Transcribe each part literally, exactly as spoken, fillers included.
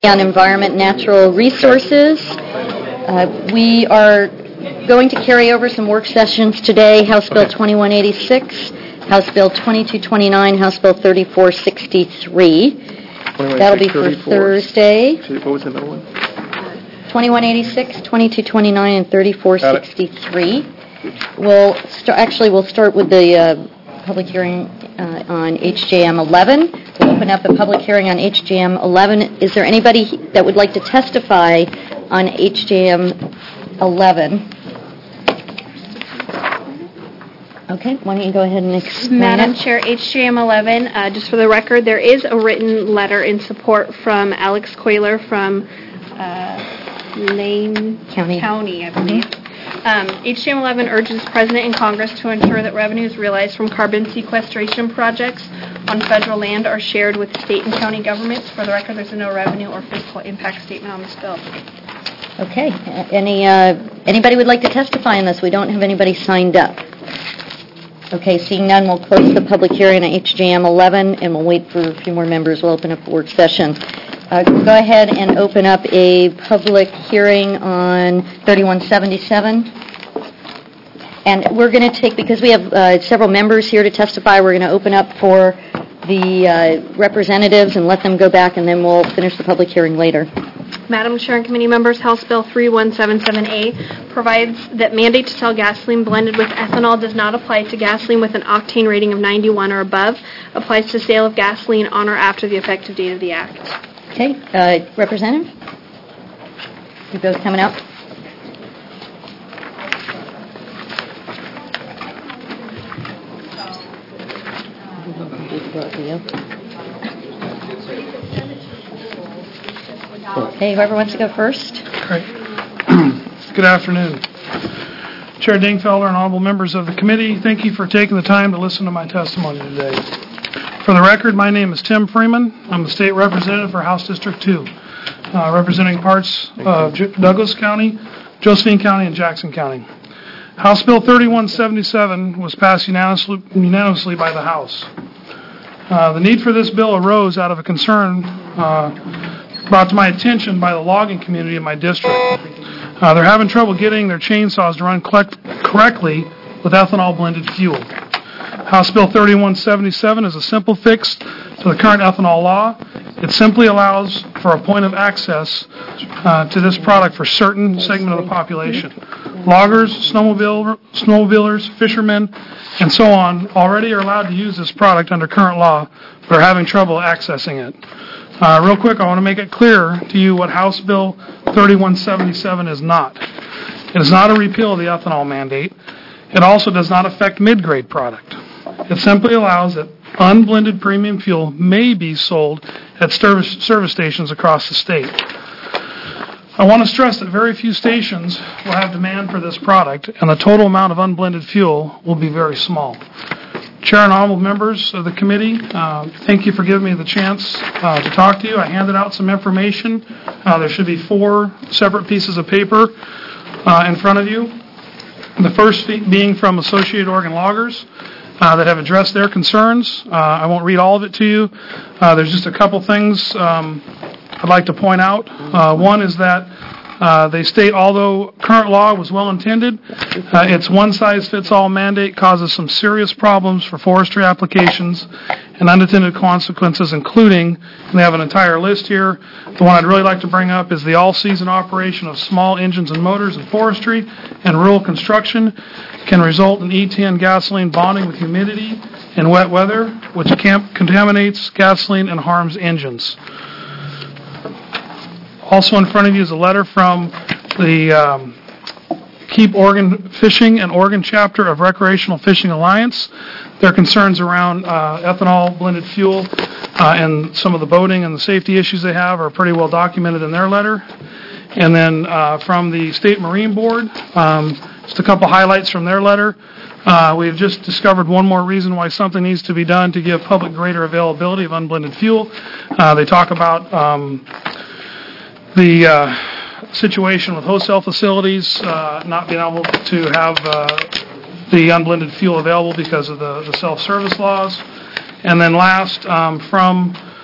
On Environment Natural Resources. Uh, we are going to carry over some work sessions today. House Bill twenty-one eighty-six, House Bill twenty-two twenty-nine, House Bill thirty-four sixty-three. That'll be for Thursday. What was the middle one? twenty-one eighty-six, twenty-two twenty-nine, and thirty-four sixty-three. We'll start. Actually, we'll start with the uh, public hearing uh, on H J M eleven. We'll open up a public hearing on H J M eleven. Is there anybody that would like to testify on H J M eleven? Okay, why don't you go ahead and explain Madam it? Chair, H J M eleven, uh, just for the record, there is a written letter in support from Alex Coiler from uh, Lane County. County, I believe. Mm-hmm. Um, H J M eleven urges President and Congress to ensure that revenues realized from carbon sequestration projects on federal land are shared with state and county governments. For the record, there's no revenue or fiscal impact statement on this bill. Okay, uh, any uh, anybody would like to testify on this? We don't have anybody signed up. Okay, seeing none, we'll close the public hearing on H J M eleven, and we'll wait for a few more members. We'll open up a work session. Uh, go ahead and open up a public hearing on thirty-one seventy-seven. And we're going to take, because we have uh, several members here to testify, we're going to open up for the uh, representatives and let them go back, and then we'll finish the public hearing later. Madam Chair and committee members, House Bill thirty-one seventy-seven A provides that mandate to sell gasoline blended with ethanol does not apply to gasoline with an octane rating of ninety-one or above. Applies to sale of gasoline on or after the effective date of the Act. Okay, uh, Representative? You both coming up? Okay, whoever wants to go first. Great. Good afternoon. Chair Dingfelder and honorable members of the committee, thank you for taking the time to listen to my testimony today. For the record, my name is Tim Freeman. I'm the state representative for House District two, uh, representing parts of J- Douglas County, Josephine County, and Jackson County. House Bill thirty-one seventy-seven was passed unanimously, unanimously by the House. Uh, the need for this bill arose out of a concern uh, brought to my attention by the logging community in my district. Uh, they're having trouble getting their chainsaws to run collect- correctly with ethanol-blended fuel. House Bill thirty-one seventy-seven is a simple fix to the current ethanol law. It simply allows for a point of access uh, to this product for certain segment of the population. Loggers, snowmobile, snowmobilers, fishermen, and so on already are allowed to use this product under current law, but are having trouble accessing it. Uh, real quick, I want to make it clear to you what House Bill thirty-one seventy-seven is not. It is not a repeal of the ethanol mandate. It also does not affect mid-grade product. It simply allows that unblended premium fuel may be sold at service, service stations across the state. I want to stress that very few stations will have demand for this product, and the total amount of unblended fuel will be very small. Chair and honorable members of the committee, uh, thank you for giving me the chance uh, to talk to you. I handed out some information. Uh, there should be four separate pieces of paper uh, in front of you. The first being from Associated Oregon Loggers uh, that have addressed their concerns. Uh, I won't read all of it to you. Uh, there's just a couple things um, I'd like to point out. Uh, one is that uh, they state, although current law was well intended, uh, its one-size-fits-all mandate causes some serious problems for forestry applications and unintended consequences, including, and they have an entire list here. The one I'd really like to bring up is the all-season operation of small engines and motors in forestry and rural construction can result in E ten gasoline bonding with humidity in wet weather, which contaminates gasoline and harms engines. Also in front of you is a letter from the um, Keep Oregon Fishing and Oregon chapter of Recreational Fishing Alliance. Their concerns around uh, ethanol blended fuel uh, and some of the boating and the safety issues they have are pretty well documented in their letter. And then uh, from the State Marine Board, um, just a couple highlights from their letter. Uh, we've just discovered one more reason why something needs to be done to give public greater availability of unblended fuel. Uh, they talk about um, the uh, situation with wholesale facilities uh, not being able to have uh, the unblended fuel available because of the, the self-service laws. And then last, um, from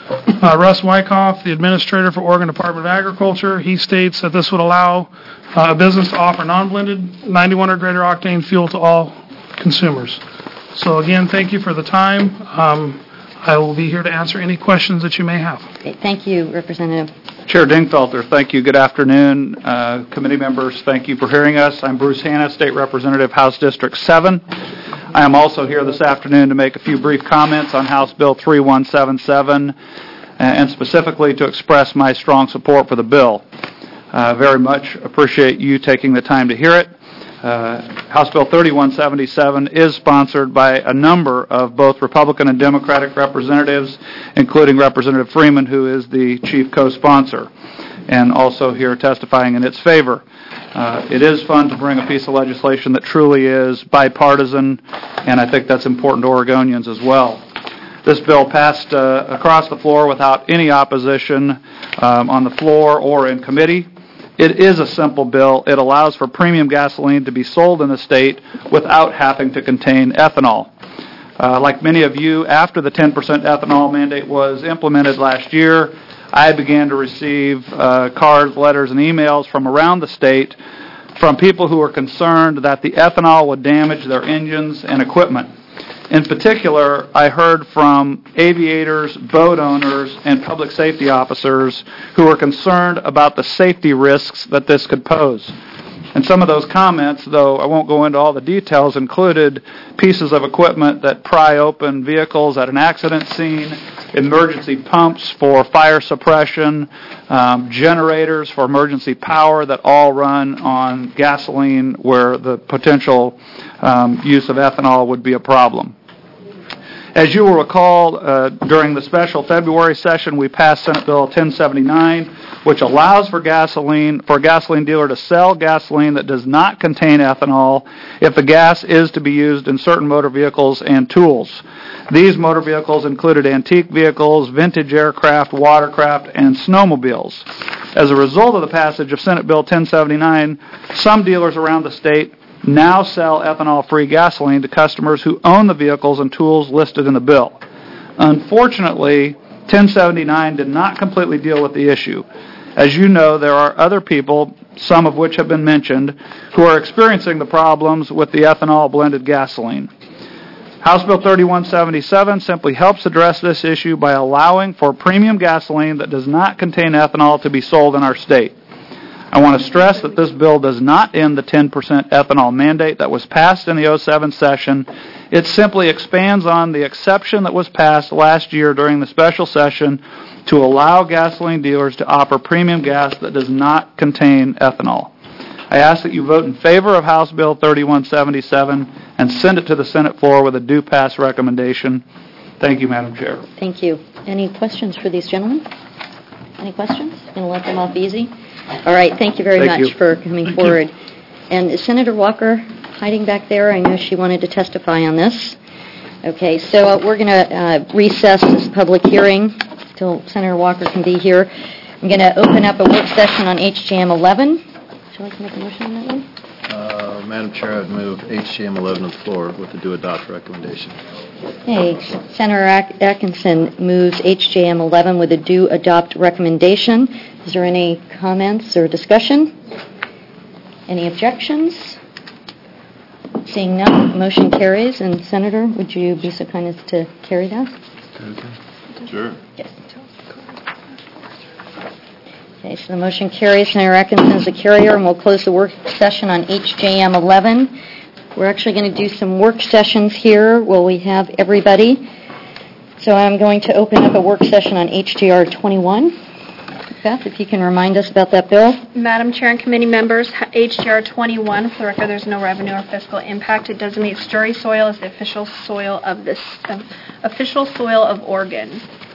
Uh, Russ Wyckoff, the administrator for Oregon Department of Agriculture, he states that this would allow uh, a business to offer non-blended ninety-one or greater octane fuel to all consumers. So again, thank you for the time. Um, I will be here to answer any questions that you may have. Okay, thank you, Representative. Chair Dingfelter, thank you. Good afternoon. Uh, committee members, thank you for hearing us. I'm Bruce Hanna, State Representative, House District seven. I am also here this afternoon to make a few brief comments on House Bill three one seven seven and specifically to express my strong support for the bill. Uh, very much appreciate you taking the time to hear it. Uh, House Bill thirty-one seventy-seven is sponsored by a number of both Republican and Democratic representatives, including Representative Freeman, who is the chief co-sponsor, and also here testifying in its favor. Uh, it is fun to bring a piece of legislation that truly is bipartisan, and I think that's important to Oregonians as well. This bill passed uh, across the floor without any opposition um, on the floor or in committee. It is a simple bill. It allows for premium gasoline to be sold in the state without having to contain ethanol. Uh, like many of you, after the ten percent ethanol mandate was implemented last year, I began to receive uh, cards, letters, and emails from around the state from people who were concerned that the ethanol would damage their engines and equipment. In particular, I heard from aviators, boat owners, and public safety officers who were concerned about the safety risks that this could pose. And some of those comments, though I won't go into all the details, included pieces of equipment that pry open vehicles at an accident scene, emergency pumps for fire suppression, um, generators for emergency power that all run on gasoline where the potential um, use of ethanol would be a problem. As you will recall, uh, during the special February session, we passed Senate Bill ten seventy-nine, which allows for gasoline for a gasoline dealer to sell gasoline that does not contain ethanol if the gas is to be used in certain motor vehicles and tools. These motor vehicles included antique vehicles, vintage aircraft, watercraft, and snowmobiles. As a result of the passage of Senate Bill ten seventy-nine, some dealers around the state now sell ethanol-free gasoline to customers who own the vehicles and tools listed in the bill. Unfortunately, ten seventy-nine did not completely deal with the issue. As you know, there are other people, some of which have been mentioned, who are experiencing the problems with the ethanol-blended gasoline. House Bill thirty-one seventy-seven simply helps address this issue by allowing for premium gasoline that does not contain ethanol to be sold in our state. I want to stress that this bill does not end the ten percent ethanol mandate that was passed in the oh seven session. It simply expands on the exception that was passed last year during the special session to allow gasoline dealers to offer premium gas that does not contain ethanol. I ask that you vote in favor of House Bill thirty-one seventy-seven and send it to the Senate floor with a due pass recommendation. Thank you, Madam Chair. Thank you. Any questions for these gentlemen? Any questions? Going to let them off easy? All right. Thank you very Thank much you. for coming Thank forward. you. And is Senator Walker hiding back there? I know she wanted to testify on this. Okay. So uh, we're going to uh, recess this public hearing until Senator Walker can be here. I'm going to open up a work session on H J M eleven. Would you like to make a motion on that one? Uh, Madam Chair, I'd move H J M eleven on the floor with the do adopt recommendation. Okay, Senator At- Atkinson moves H J M eleven with a do adopt recommendation. Is there any comments or discussion? Any objections? Seeing none, motion carries. And Senator, would you be so kind as to carry that? Sure. Yes. Okay, so the motion carries. Senator Atkinson is a carrier, and we'll close the work session on H J M eleven. We're actually going to do some work sessions here while we have everybody. So I'm going to open up a work session on H J R twenty-one. Beth, if you can remind us about that bill. Madam Chair and committee members, H J R twenty-one, for the record, there's no revenue or fiscal impact. It designates Sturry soil as the official soil of this um, official soil of Oregon.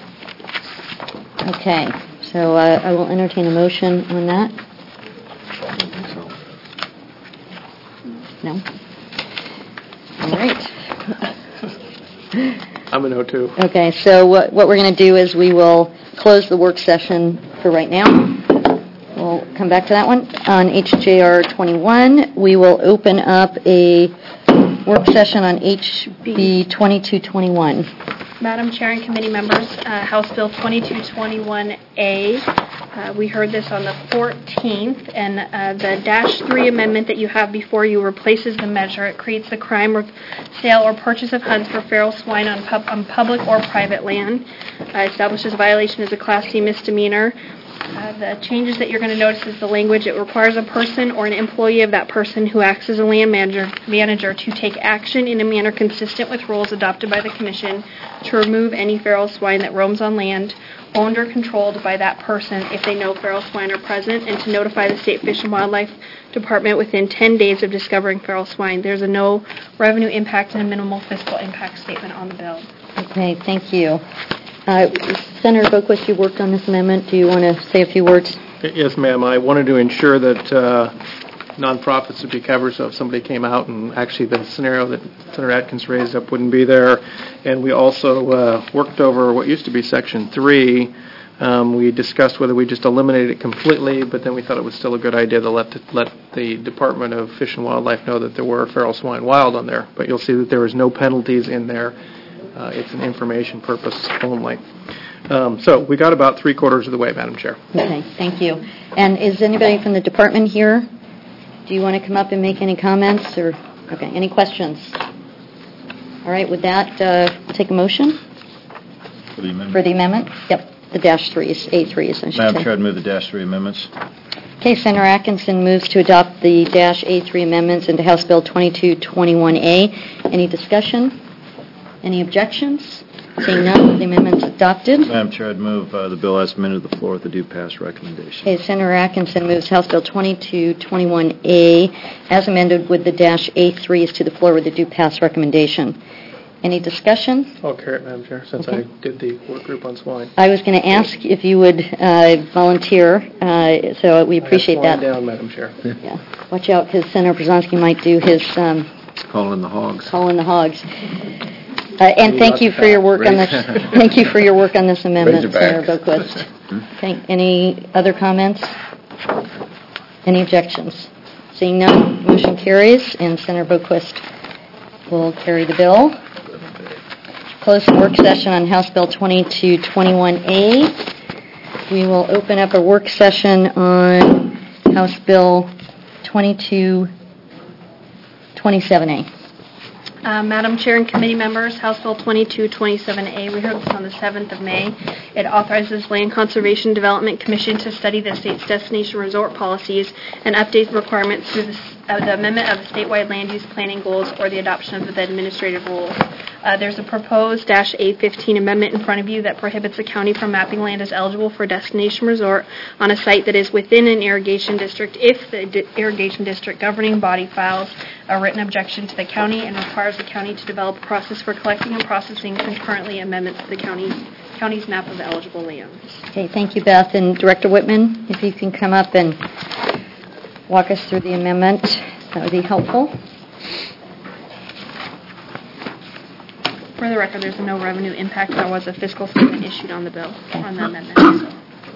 Okay, so uh, I will entertain a motion on that. No? All right. I'm a no, too. Okay, so what what we're going to do is we will close the work session for right now. We'll come back to that one. On H J R twenty-one, we will open up a work session on H B twenty-two twenty-one. Madam Chair and committee members, uh, House Bill twenty-two twenty-one A, uh, we heard this on the fourteenth, and uh, the dash three amendment that you have before you replaces the measure. It creates the crime of sale or purchase of hunts for feral swine on, pub- on public or private land, uh, establishes violation as a Class C misdemeanor. Uh, the changes that you're going to notice is the language. It requires a person or an employee of that person who acts as a land manager, manager to take action in a manner consistent with rules adopted by the Commission to remove any feral swine that roams on land owned or controlled by that person if they know feral swine are present, and to notify the State Fish and Wildlife Department within ten days of discovering feral swine. There's a no revenue impact and a minimal fiscal impact statement on the bill. Okay, thank you. Uh, Senator Boquist, you worked on this amendment. Do you want to say a few words? Yes, ma'am. I wanted to ensure that uh, nonprofits would be covered, so if somebody came out and actually the scenario that Senator Atkins raised up wouldn't be there. And we also uh, worked over what used to be Section three. Um, we discussed whether we just eliminated it completely, but then we thought it was still a good idea to let the, let the Department of Fish and Wildlife know that there were feral swine wild on there. But you'll see that there is no penalties in there. Uh, it's an information purpose only. Um, so we got about three quarters of the way, Madam Chair. Okay, thank you. And is anybody from the department here? Do you want to come up and make any comments? Or okay, any questions? All right, with that, uh, we'll take a motion For the amendment. for the amendment. Yep, the dash threes, A threes, I should Madam say. Chair, I'd move the dash three amendments. Okay, Senator Atkinson moves to adopt the dash A three amendments into House Bill twenty-two twenty-one A. Any discussion? Any objections? Seeing none, the amendment's adopted. Madam Chair, I'd move uh, the bill as amended to the floor with the due pass recommendation. Okay, Senator Atkinson moves House Bill twenty-two twenty-one A as amended with the dash A threes to the floor with the due pass recommendation. Any discussion? I'll carry it, Madam Chair, since Okay. I did the work group on swine. I was going to ask if you would uh, volunteer, uh, so we appreciate I have that. swine down, Madam Chair. Yeah. Watch out, because Senator Brzezinski might do his um, Call in the hogs. call in the hogs. Uh, and thank you for your work on this. Thank you for your work on this amendment, Senator Boquist. Okay. Any other comments? Any objections? Seeing none, motion carries, and Senator Boquist will carry the bill. Close the work session on House Bill twenty-two twenty-one A. We will open up a work session on House Bill twenty-two twenty-seven A. Uh, Madam Chair and committee members, House Bill twenty-two twenty-seven A, we heard this on the seventh of May. It authorizes Land Conservation Development Commission to study the state's destination resort policies and update the requirements through the, uh, the amendment of the statewide land use planning goals or the adoption of the administrative rules. Uh, there's a proposed dash A fifteen amendment in front of you that prohibits the county from mapping land as eligible for a destination resort on a site that is within an irrigation district if the di- irrigation district governing body files a written objection to the county and requires the county to develop a process for collecting and processing concurrently amendments to the county, county's map of eligible lands. Okay, thank you, Beth. And Director Whitman, if you can come up and walk us through the amendment, that would be helpful. For the record, there's no revenue impact. There was a fiscal statement issued on the bill, on the amendment. So.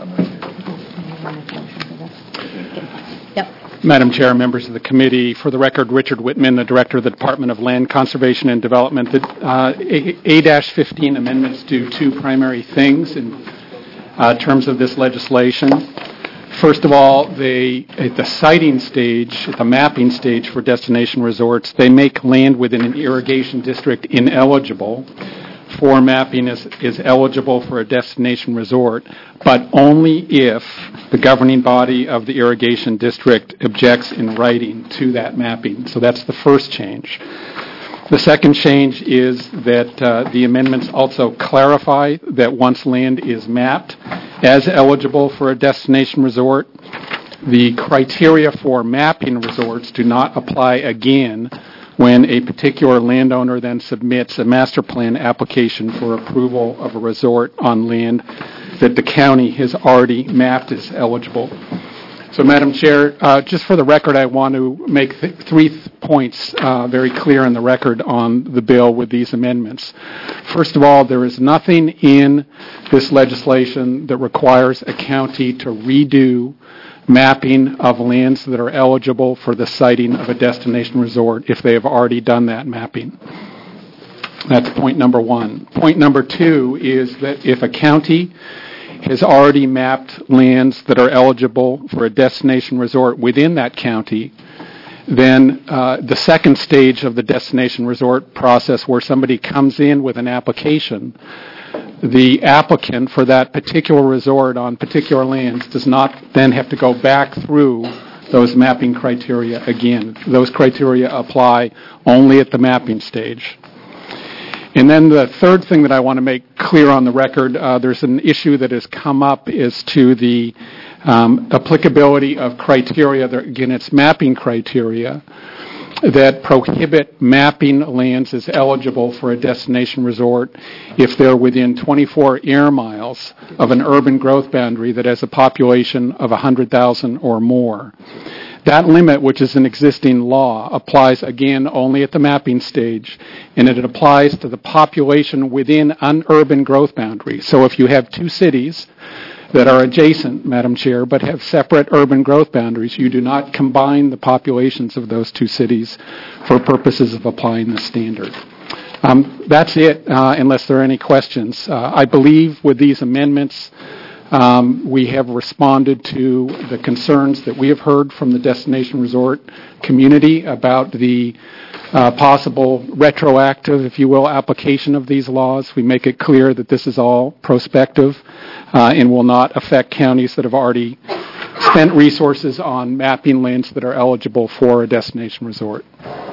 Yep. Madam Chair, members of the committee, for the record, Richard Whitman, the Director of the Department of Land Conservation and Development. The uh, A fifteen amendments do two primary things in uh, terms of this legislation. First of all, they, at the siting stage, at the mapping stage for destination resorts, they make land within an irrigation district ineligible for mapping is, is eligible for a destination resort, but only if the governing body of the irrigation district objects in writing to that mapping. So that's the first change. The second change is that uh, the amendments also clarify that once land is mapped as eligible for a destination resort, the criteria for mapping resorts do not apply again when a particular landowner then submits a master plan application for approval of a resort on land that the county has already mapped as eligible. So, Madam Chair, uh, just for the record, I want to make th- three th- points uh, very clear in the record on the bill with these amendments. First of all, there is nothing in this legislation that requires a county to redo mapping of lands that are eligible for the siting of a destination resort if they have already done that mapping. That's point number one. Point number two is that if a county has already mapped lands that are eligible for a destination resort within that county, then uh, the second stage of the destination resort process, where somebody comes in with an application, the applicant for that particular resort on particular lands does not then have to go back through those mapping criteria again. Those criteria apply only at the mapping stage. And then the third thing that I want to make clear on the record, uh, there's an issue that has come up as to the um, applicability of criteria. That, again, it's mapping criteria that prohibit mapping lands as eligible for a destination resort if they're within twenty-four air miles of an urban growth boundary that has a population of one hundred thousand or more. That limit, which is an existing law, applies again only at the mapping stage, and it applies to the population within an urban growth boundary. So if you have two cities that are adjacent, Madam Chair, but have separate urban growth boundaries, you do not combine the populations of those two cities for purposes of applying the standard. Um, that's it, uh, unless there are any questions. Uh, I believe with these amendments, Um, we have responded to the concerns that we have heard from the destination resort community about the uh, possible retroactive, if you will, application of these laws. We make it clear that this is all prospective uh, and will not affect counties that have already spent resources on mapping lands that are eligible for a destination resort.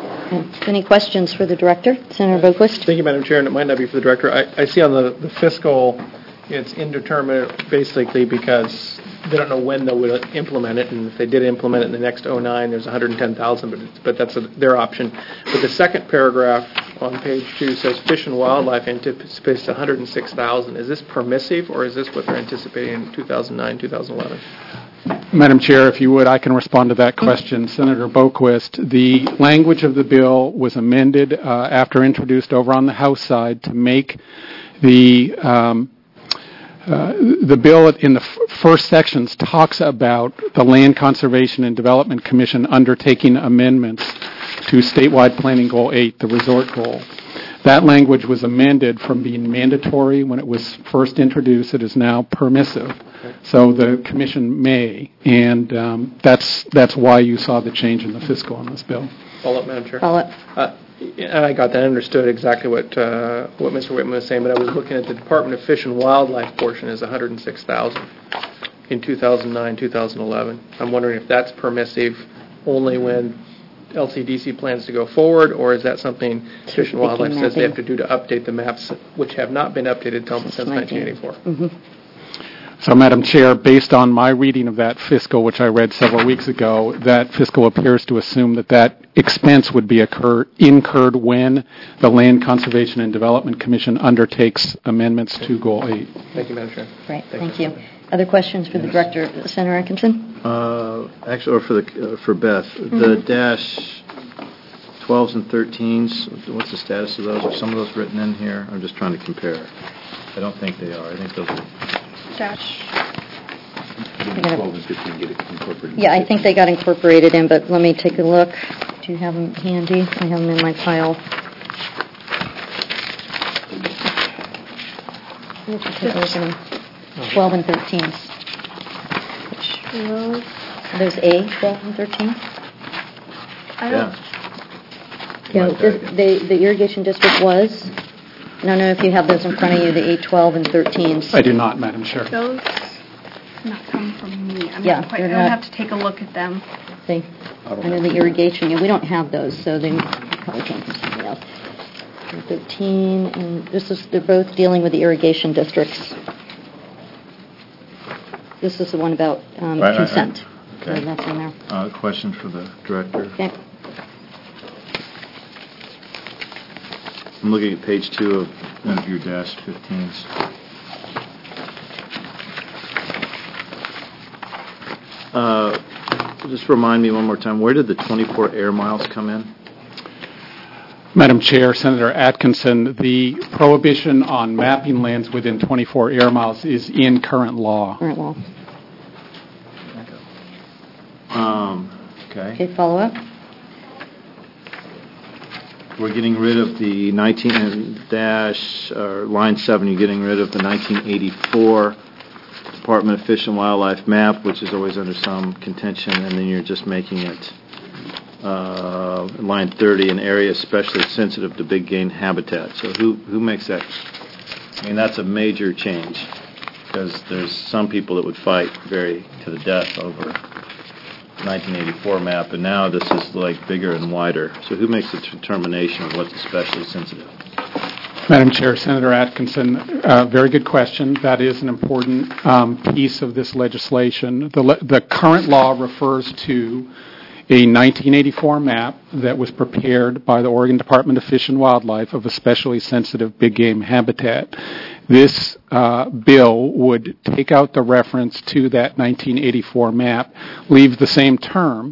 Any questions for the Director? Senator Boquist? Thank you, Madam Chair, and it might not be for the Director. I, I see on the, the fiscal, it's indeterminate basically because they don't know when they will implement it, and if they did implement it in the next oh nine, there's one hundred ten thousand, but it's, but that's a, their option. But the second paragraph on page two says Fish and Wildlife anticipates one hundred six thousand. Is this permissive, or is this what they're anticipating in two thousand nine, two thousand eleven? Madam Chair, if you would, I can respond to that question. Senator Boquist, the language of the bill was amended uh, after introduced over on the House side to make the um, Uh, the bill in the f- first sections talks about the Land Conservation and Development Commission undertaking amendments to statewide planning goal eight, the resort goal. That language was amended from being mandatory when it was first introduced. It is now permissive. So the commission may, and um, that's that's why you saw the change in the fiscal on this bill. Follow up, Madam Chair. Follow up. Uh, And I got that. I understood exactly what uh, what Mister Whitman was saying, but I was looking at the Department of Fish and Wildlife portion is one hundred six thousand in two thousand nine, two thousand eleven. I'm wondering if that's permissive only when L C D C plans to go forward, or is that something Fish and Wildlife says they have to do to update the maps, which have not been updated till, since nineteen eighty-four? Mm-hmm. So, Madam Chair, based on my reading of that fiscal, which I read several weeks ago, that fiscal appears to assume that that expense would be occur, incurred when the Land Conservation and Development Commission undertakes amendments to Goal eight. Thank you, Madam Chair. Great, thank you. Other questions for the Director, Senator Atkinson? Uh, actually, or for the uh, for Beth, mm-hmm. the dash twelves and thirteens. What's the status of those? Are some of those written in here? I'm just trying to compare. I don't think they are. I think those are. Dash. twelve and fifteen get incorporated. Yeah, I think they got incorporated in, but let me take a look. Do you have them handy? I have them in my file. Let's take a look at them. twelve and thirteens. Well, Are those A, twelve and thirteen? I don't. Yeah. Yeah, this, the, the irrigation district was. I don't know if you have those in front of you, the A twelve and thirteens. I do not, Madam Chair. Those not come from me. I'm Yeah, not quite, they're I would not- have to take a look at them. They, under the irrigation, yeah, we don't have those, so they probably came from something else. And thirteen, and this is, they're both dealing with the irrigation districts. This is the one about um, Right, right, right. consent. So Okay. that's in there. Uh, question for the director. Okay. I'm looking at page two of one of your dash fifteens. Uh, just remind me one more time, where did the twenty-four air miles come in? Madam Chair, Senator Atkinson, the prohibition on mapping lands within twenty-four air miles is in current law. All right, well, Um, okay. okay, follow up. we're getting rid of the nineteen dash, or line seven, you're getting rid of the nineteen eighty-four Department of Fish and Wildlife map, which is always under some contention, and then you're just making it, uh, line thirty, an area especially sensitive to big game habitat. So who, who makes that? I mean, that's a major change, because there's some people that would fight very to the death over nineteen eighty-four map, and now this is like bigger and wider. So who makes the determination of what's especially sensitive? Madam Chair, Senator Atkinson, uh, very good question. That is an important um, piece of this legislation. The, le- the current law refers to a nineteen eighty-four map that was prepared by the Oregon Department of Fish and Wildlife of especially sensitive big game habitat. This uh, bill would take out the reference to that nineteen eighty-four map, leave the same term.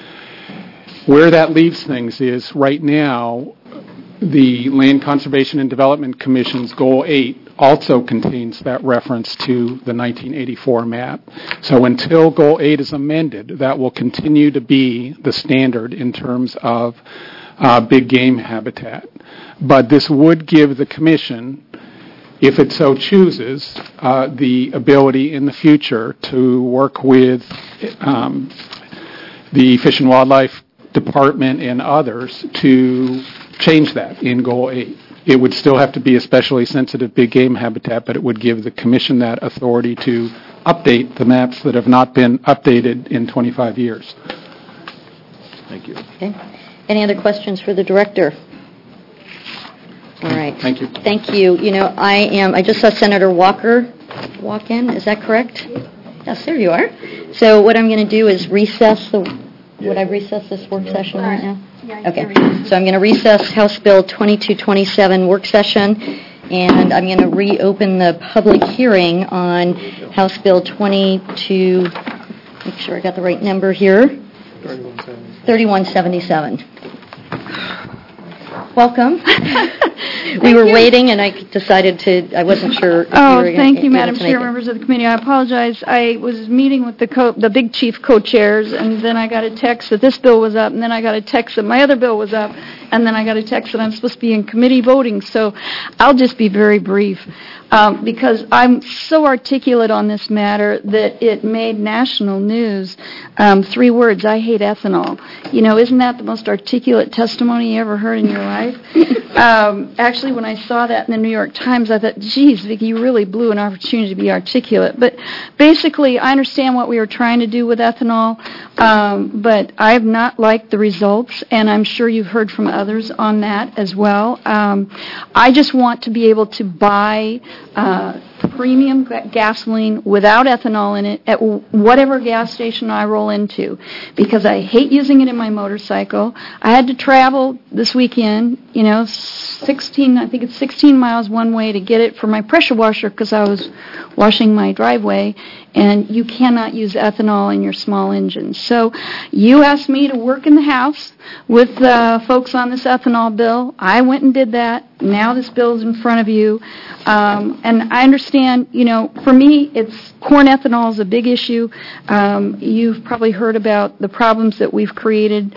Where that leaves things is right now, the Land Conservation and Development Commission's Goal eight also contains that reference to the nineteen eighty-four map. So until Goal eight is amended, that will continue to be the standard in terms of uh, big game habitat. But this would give the Commission, if it so chooses, uh, the ability in the future to work with um, the Fish and Wildlife Department and others to change that in Goal eight. It would still have to be especially sensitive big game habitat, but it would give the Commission that authority to update the maps that have not been updated in twenty-five years. Thank you. Okay. Any other questions for the Director? All right. Thank you. Thank you. You know, I am, I just saw Senator Walker walk in. Is that correct? Yes, there you are. So what I'm going to do is recess the, would I recess this work session right now? Okay. So I'm going to recess House Bill twenty-two twenty-seven work session, and I'm going to reopen the public hearing on House Bill twenty-two, make sure I got the right number here, thirty-one seventy-seven. Welcome. We were waiting, and I decided to, I wasn't sure. If Oh, you were thank gonna, you, Madam able to make Chair, it. members of the committee. I apologize. I was meeting with the co- the big chief co-chairs, and then I got a text that this bill was up, and then I got a text that my other bill was up, and then I got a text that I'm supposed to be in committee voting. So I'll just be very brief, um, because I'm so articulate on this matter that it made national news. Um, three words: I hate ethanol. You know, isn't that the most articulate testimony you ever heard in your life? um, actually, when I saw that in the New York Times, I thought, geez, Vicki, you really blew an opportunity to be articulate. But basically, I understand what we were trying to do with ethanol, um, but I have not liked the results, and I'm sure you've heard from others on that as well. Um, I just want to be able to buy uh, premium ga- gasoline without ethanol in it at w- whatever gas station I roll into, because I hate using it in my motorcycle. I had to travel this weekend, you know, sixteen, I think it's sixteen miles one way to get it for my pressure washer because I was washing my driveway, and you cannot use ethanol in your small engines. So you asked me to work in the House with uh, folks on this ethanol bill. I went and did that. Now this bill is in front of you. Um, and I understand, you know, for me, it's corn ethanol is a big issue. Um, you've probably heard about the problems that we've created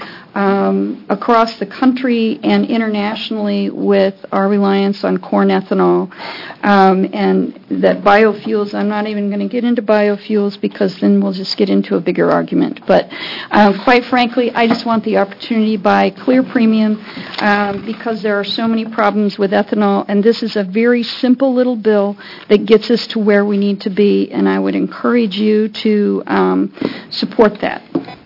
um, across the country and internationally with our reliance on corn ethanol. Um, and that biofuels, I'm not even going to get into biofuels because then we'll just get into a bigger argument. But um, quite frankly, I just want the opportunity to buy clear premium um, because there are so many problems with ethanol, and this is a very simple little bill that gets us to where we need to be, and I would encourage you to um, support that.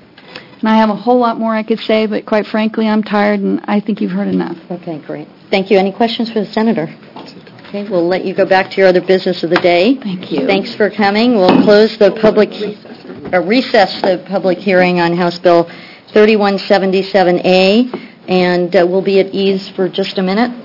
And I have a whole lot more I could say, but quite frankly, I'm tired, and I think you've heard enough. Okay, great. Thank you. Any questions for the Senator? Okay, we'll let you go back to your other business of the day. Thank you. Thanks for coming. We'll close the public, or recess the public hearing on House Bill thirty-one seventy-seven A, and uh, we'll be at ease for just a minute.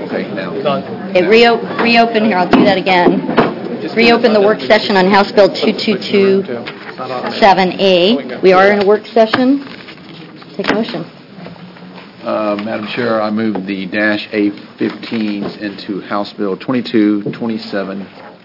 take now. Okay, reo- reopen here, I'll do that again. Reopen the work session on House Bill two two two seven A. We are in a work session. Take a motion. Uh, Madam Chair, I move the dash A fifteens into House Bill twenty-two twenty-seven.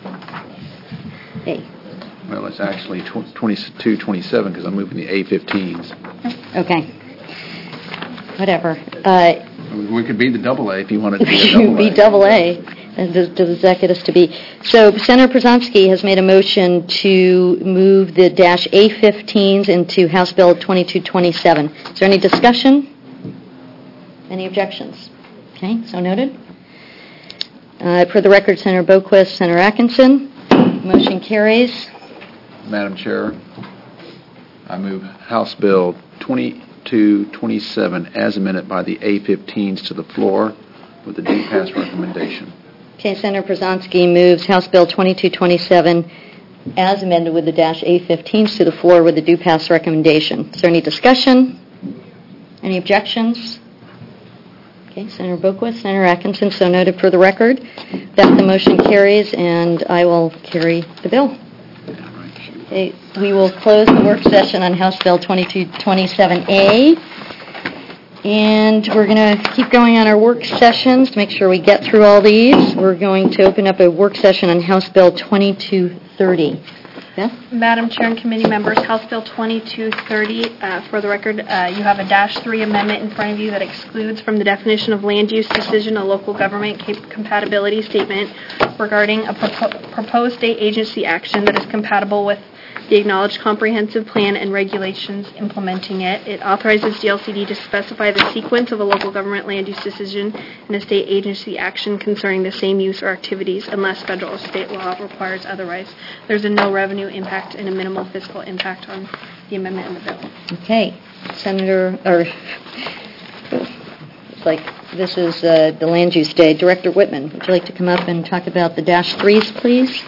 A. Well, it's actually tw- twenty-two twenty-seven because I'm moving the A fifteens. Okay. Whatever. Uh, We could be the double A if you wanted to be a You double A. be double A. And Does, does that get us to be? So Senator Przanski has made a motion to move the dash A fifteens into House Bill twenty-two twenty-seven. Is there any discussion? Any objections? Okay, so noted. Uh, for the record, Senator Boquist, Senator Atkinson. Motion carries. Madam Chair, I move House Bill twenty-two twenty-seven as amended by the A fifteens to the floor with the due pass recommendation. Okay, Senator Przanski moves House Bill twenty-two twenty-seven as amended with the dash A fifteens to the floor with the due pass recommendation. Is there any discussion? Any objections? Okay, Senator Boquist, Senator Atkinson, so noted for the record. That the motion carries, and I will carry the bill. Okay, we will close the work session on House Bill twenty-two twenty-seven A. And we're going to keep going on our work sessions to make sure we get through all these. We're going to open up a work session on House Bill twenty-two thirty. Beth? Madam Chair and committee members, House Bill twenty-two thirty, uh, for the record, uh, you have a dash three amendment in front of you that excludes from the definition of land use decision a local government cap- compatibility statement regarding a propo- proposed state agency action that is compatible with the acknowledged comprehensive plan and regulations implementing it. It authorizes D L C D to specify the sequence of a local government land use decision and a state agency action concerning the same use or activities unless federal or state law requires otherwise. There's a no revenue impact and a minimal fiscal impact on the amendment in the bill. Okay. Senator, or, it's like this is uh, the land use day. Director Whitman, would you like to come up and talk about the dash threes, please?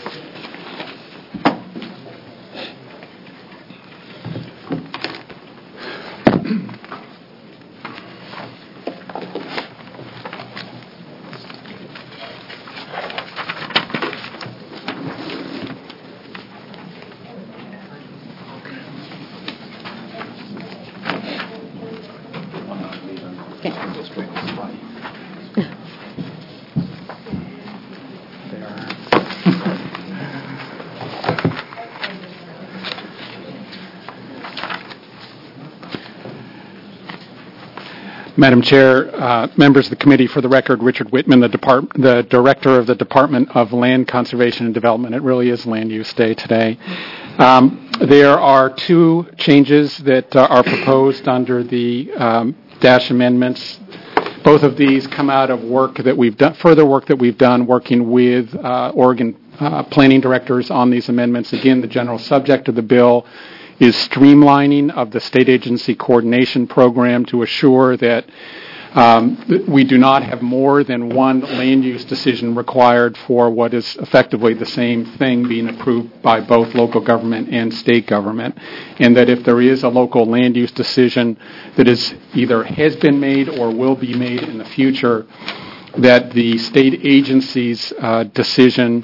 Madam Chair, uh, members of the committee, for the record, Richard Whitman, the, Depart- the Director of the Department of Land Conservation and Development. It really is Land Use Day today. Um, there are two changes that uh, are proposed under the um, dash amendments. Both of these come out of work that we've done, further work that we've done working with uh, Oregon uh, planning directors on these amendments. Again, the general subject of the bill is streamlining of the state agency coordination program to assure that um, we do not have more than one land use decision required for what is effectively the same thing being approved by both local government and state government, and that if there is a local land use decision that is either has been made or will be made in the future, that the state agency's uh, decision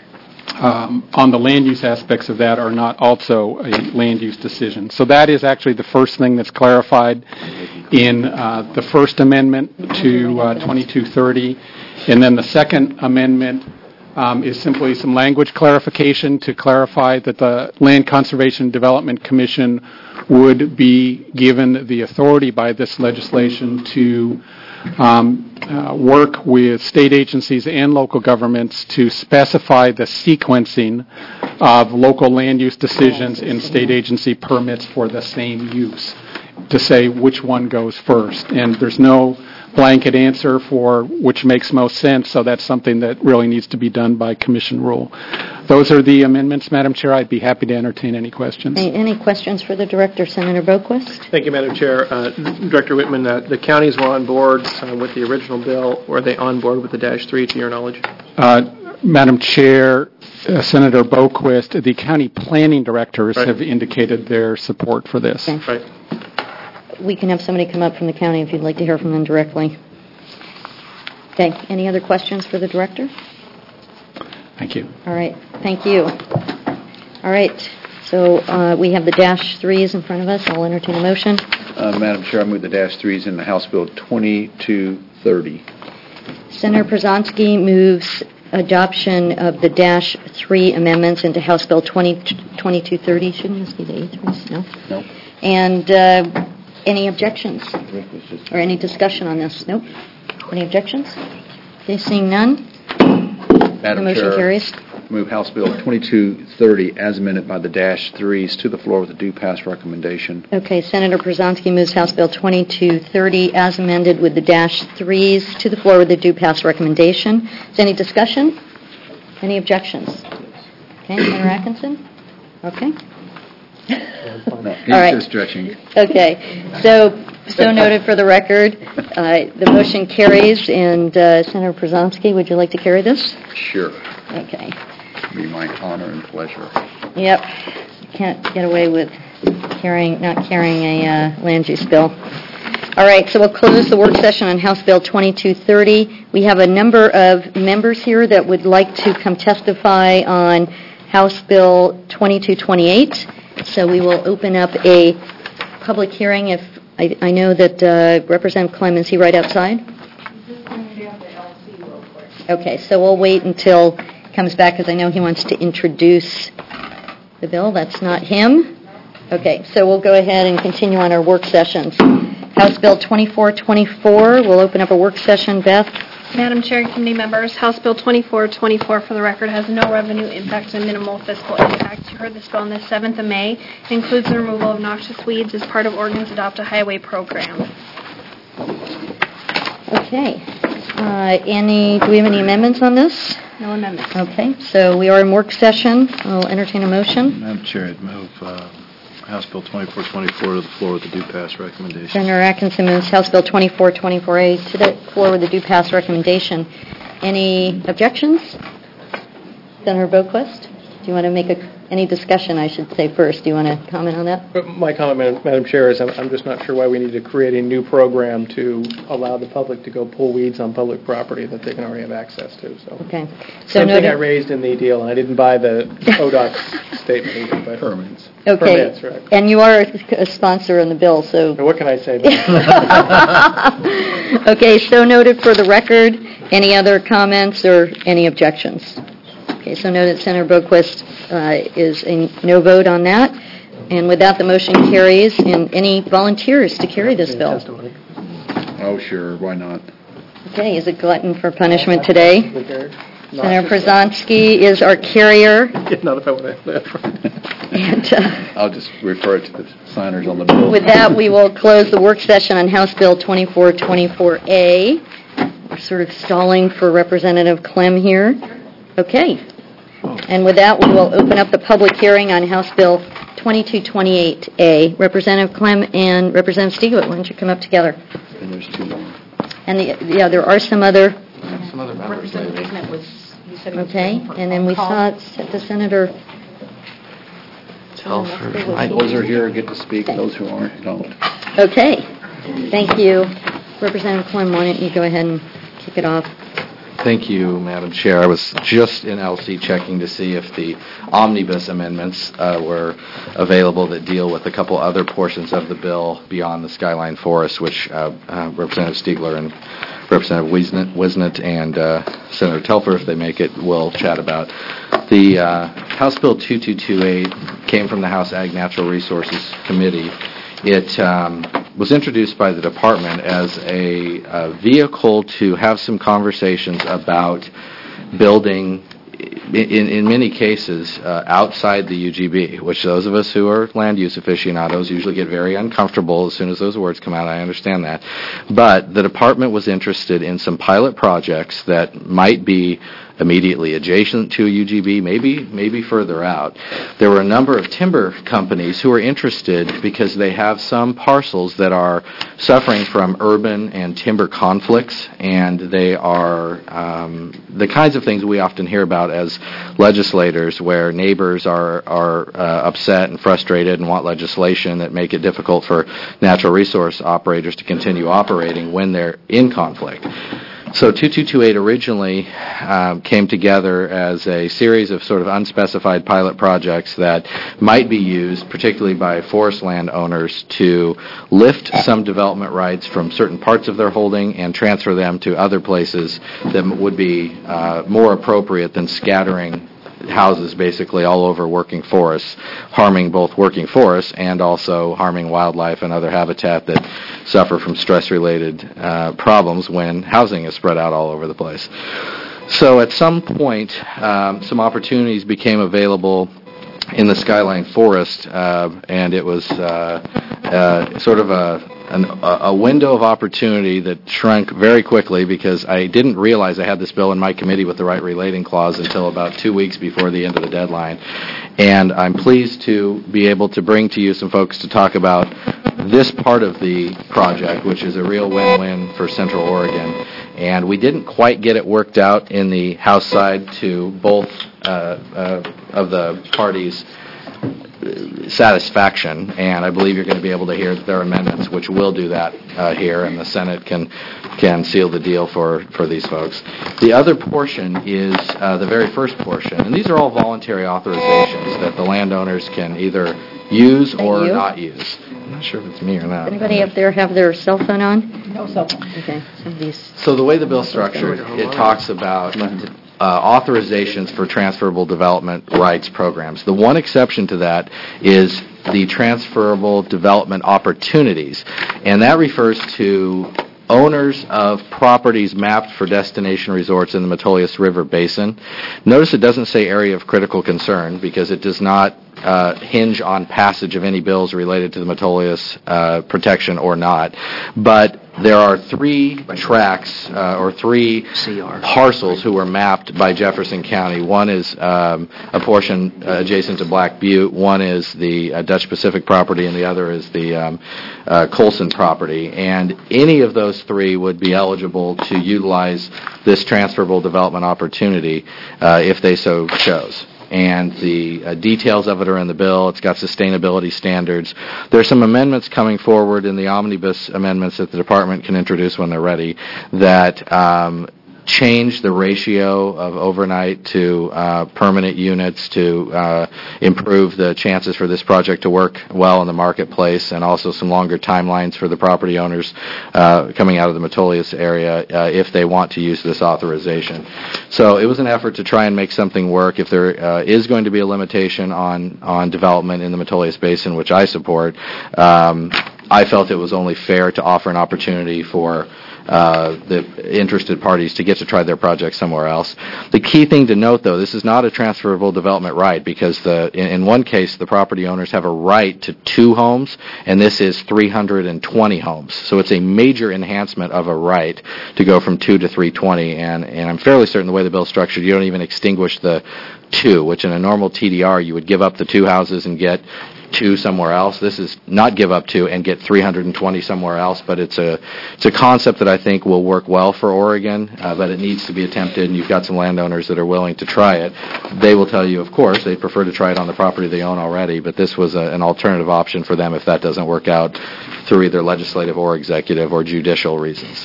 Um, on the land use aspects of that are not also a land use decision. So that is actually the first thing that's clarified in uh, the First Amendment to uh, twenty-two thirty. And then the Second Amendment um, is simply some language clarification to clarify that the Land Conservation and Development Commission would be given the authority by this legislation to um, uh, work with state agencies and local governments to specify the sequencing of local land use decisions and state agency permits for the same use, to say which one goes first. And there's no blanket answer for which makes most sense, so that's something that really needs to be done by commission rule. Those are the amendments, Madam Chair. I'd be happy to entertain any questions. Any, any questions for the Director, Senator Boquist? Thank you, Madam Chair. Uh, Director Whitman, uh, the counties were on board uh, with the original bill. Were they on board with the dash three, to your knowledge? Uh, Madam Chair, uh, Senator Boquist, the county planning directors right. have indicated their support for this. Okay. Right. We can have somebody come up from the county if you'd like to hear from them directly. Okay, any other questions for the director? Thank you. All right, thank you. All right, so uh, we have the dash threes in front of us. I'll entertain a motion. Uh, Madam Chair, I move the dash threes in the House Bill twenty-two thirty. Senator Przanski moves adoption of the dash three amendments into House Bill twenty twenty-two thirty. Shouldn't this be the A threes? No? No. And uh, any objections? Or any discussion on this? Nope. Any objections? Okay, seeing none, the Madam motion Chair, carries. move House Bill twenty-two thirty as amended by the dash threes to the floor with a due pass recommendation. Okay, Senator Przanski moves House Bill twenty-two thirty as amended with the dash threes to the floor with a due pass recommendation. Is there any discussion? Any objections? Okay, Senator Atkinson? Okay. No, he's All right. just stretching. Okay, so, so noted for the record. Uh, The motion carries, and uh, Senator Przanski, would you like to carry this? Sure. Okay. It'll be my honor and pleasure. Yep, can't get away with carrying, not carrying a uh, land use bill. All right, so we'll close the work session on House Bill twenty-two thirty. We have a number of members here that would like to come testify on House Bill twenty-two twenty-eight. So we will open up a public hearing. If I, I know that uh, Representative Clem, is he right outside? Okay, so we'll wait until he comes back because I know he wants to introduce the bill. That's not him. Okay, so we'll go ahead and continue on our work sessions. House Bill twenty-four twenty-four, we'll open up a work session. Beth? Madam Chair and committee members, House Bill twenty-four twenty-four, for the record, has no revenue impact and minimal fiscal impact. You heard this bill on the seventh of May. It includes the removal of noxious weeds as part of Oregon's Adopt a Highway program. Okay. Uh, Any, do we have any amendments on this? No amendments. Okay, so we are in work session. I'll entertain a motion. Madam Chair, I'd move uh, House Bill twenty-four twenty-four to the floor with the due pass recommendation. Senator Atkinson moves House Bill twenty-four twenty-four A to the floor with a due pass recommendation. Any objections? Senator Boquist, do you want to make a, any discussion, I should say first? Do you want to comment on that? But my comment, Madam Chair, is I'm, I'm just not sure why we need to create a new program to allow the public to go pull weeds on public property that they can already have access to. So, Okay. So same thing I noted. raised in the deal, and I didn't buy the O D O T's statement either. But Permits. Okay. Permits, right. And you are a sponsor on the bill, so. What can I say about that? Okay, so noted for the record. Any other comments or any objections? Okay, so noted Senator Boquist uh, is a no vote on that. And with that, the motion carries. And any volunteers to carry this bill? Testimony. Oh, sure, why not? Okay, is a glutton for punishment today. Prepared? Not Senator prepared. Przanski is our carrier. Not if I would have lived. And uh, I'll just refer it to the signers on the bill. with that, we will close the work session on House Bill twenty-four twenty-four A. We're sort of stalling for Representative Clem here. Okay. And with that, we will open up the public hearing on House Bill twenty-two twenty-eight A. Representative Clem and Representative Stiglitz, why don't you come up together? And there's two more. And the, yeah, there are some other, Some other members later. okay, and then we saw the Senator. Those are here get to speak, those who aren't, don't. Okay, thank you. Representative Clem, why don't you go ahead and kick it off? Thank you, Madam Chair. I was just in L C checking to see if the omnibus amendments uh, were available that deal with a couple other portions of the bill beyond the Skyline Forest, which uh, uh, Representative Stiegler and Representative Wisnett, Wisnett and uh, Senator Telfer, if they make it, will chat about. The uh, House Bill twenty-two twenty-eight came from the House Ag Natural Resources Committee. It um, was introduced by the department as a, a vehicle to have some conversations about building, in, in many cases, uh, outside the U G B, which those of us who are land use aficionados usually get very uncomfortable as soon as those words come out. I understand that. But the department was interested in some pilot projects that might be immediately adjacent to a U G B, maybe maybe further out. There were a number of timber companies who were interested because they have some parcels that are suffering from urban and timber conflicts, and they are um, the kinds of things we often hear about as legislators, where neighbors are, are uh, upset and frustrated and want legislation that make it difficult for natural resource operators to continue operating when they're in conflict. So two two two eight originally um, came together as a series of sort of unspecified pilot projects that might be used, particularly by forest land owners, to lift some development rights from certain parts of their holding and transfer them to other places that would be uh, more appropriate than scattering houses basically all over working forests, harming both working forests and also harming wildlife and other habitat that suffer from stress-related uh, problems when housing is spread out all over the place. So at some point, um, some opportunities became available in the Skyline Forest, uh, and it was uh, uh, sort of a An, a window of opportunity that shrunk very quickly because I didn't realize I had this bill in my committee with the right relating clause until about two weeks before the end of the deadline. And I'm pleased to be able to bring to you some folks to talk about this part of the project, which is a real win-win for Central Oregon. And we didn't quite get it worked out in the House side to both uh, uh, of the parties' satisfaction, and I believe you're going to be able to hear their amendments, which will do that uh, here, and the Senate can can seal the deal for, for these folks. The other portion is uh, the very first portion, and these are all voluntary authorizations that the landowners can either use or you? not use. I'm not sure if it's me or not. Anybody up there have their cell phone on? No cell phone. Okay, somebody's... So the way the bill's structured, it talks about uh, authorizations for transferable development rights programs. The one exception to that is the transferable development opportunities, and that refers to owners of properties mapped for destination resorts in the Metolius River Basin. Notice it doesn't say area of critical concern because it does not uh, hinge on passage of any bills related to the Metolius uh, protection or not. But there are three tracts uh, or three parcels who were mapped by Jefferson County. One is um, a portion uh, adjacent to Black Butte. One is the uh, Dutch Pacific property, and the other is the um, uh, Colson property. And any of those three would be eligible to utilize this transferable development opportunity uh, if they so chose. And the uh, details of it are in the bill. It's got sustainability standards. There are some amendments coming forward in the omnibus amendments that the department can introduce when they're ready that um, change the ratio of overnight to uh, permanent units to uh, improve the chances for this project to work well in the marketplace, and also some longer timelines for the property owners uh, coming out of the Metolius area uh, if they want to use this authorization. So it was an effort to try and make something work. If there uh, is going to be a limitation on, on development in the Metolius Basin, which I support, um, I felt it was only fair to offer an opportunity for Uh, the interested parties to get to try their project somewhere else. The key thing to note, though, this is not a transferable development right because the in, in one case the property owners have a right to two homes, and this is three hundred twenty homes. So it's a major enhancement of a right to go from two to three hundred twenty, and, and I'm fairly certain the way the bill's structured, you don't even extinguish the two, which in a normal T D R you would give up the two houses and get two somewhere else. This is not give up two and get three hundred twenty somewhere else, but it's a it's a concept that I think will work well for Oregon, uh, but it needs to be attempted, and you've got some landowners that are willing to try it. They will tell you, of course, they prefer to try it on the property they own already, but this was a, an alternative option for them if that doesn't work out through either legislative or executive or judicial reasons.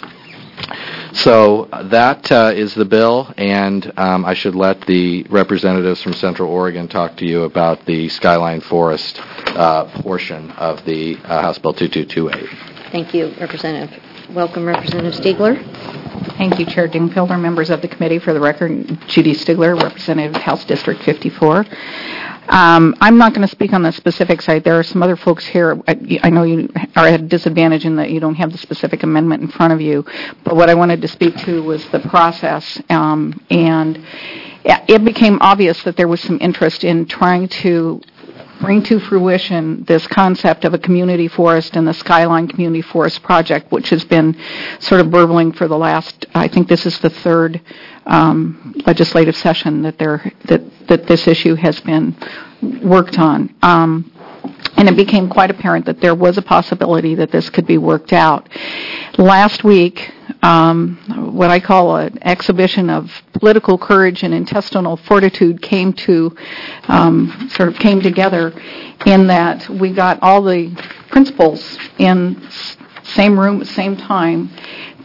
So that uh, is the bill, and um, I should let the representatives from Central Oregon talk to you about the Skyline Forest uh, portion of the uh, House Bill two two two eight. Thank you, Representative. Welcome, Representative Stiegler. Thank you, Chair Dingfelder, members of the committee. For the record, Judy Stigler, Representative, House District fifty-four. Um, I'm not going to speak on the specific side. There are some other folks here. I, I know you are at a disadvantage in that you don't have the specific amendment in front of you, but what I wanted to speak to was the process, um, and it became obvious that there was some interest in trying to bring to fruition this concept of a community forest and the Skyline Community Forest Project, which has been sort of burbling for the last, I think this is the third um, legislative session that there that, that this issue has been worked on. Um, and it became quite apparent that there was a possibility that this could be worked out. Last week, um, what I call an exhibition of political courage and intestinal fortitude came to um, sort of came together in that we got all the principals in same room at the same time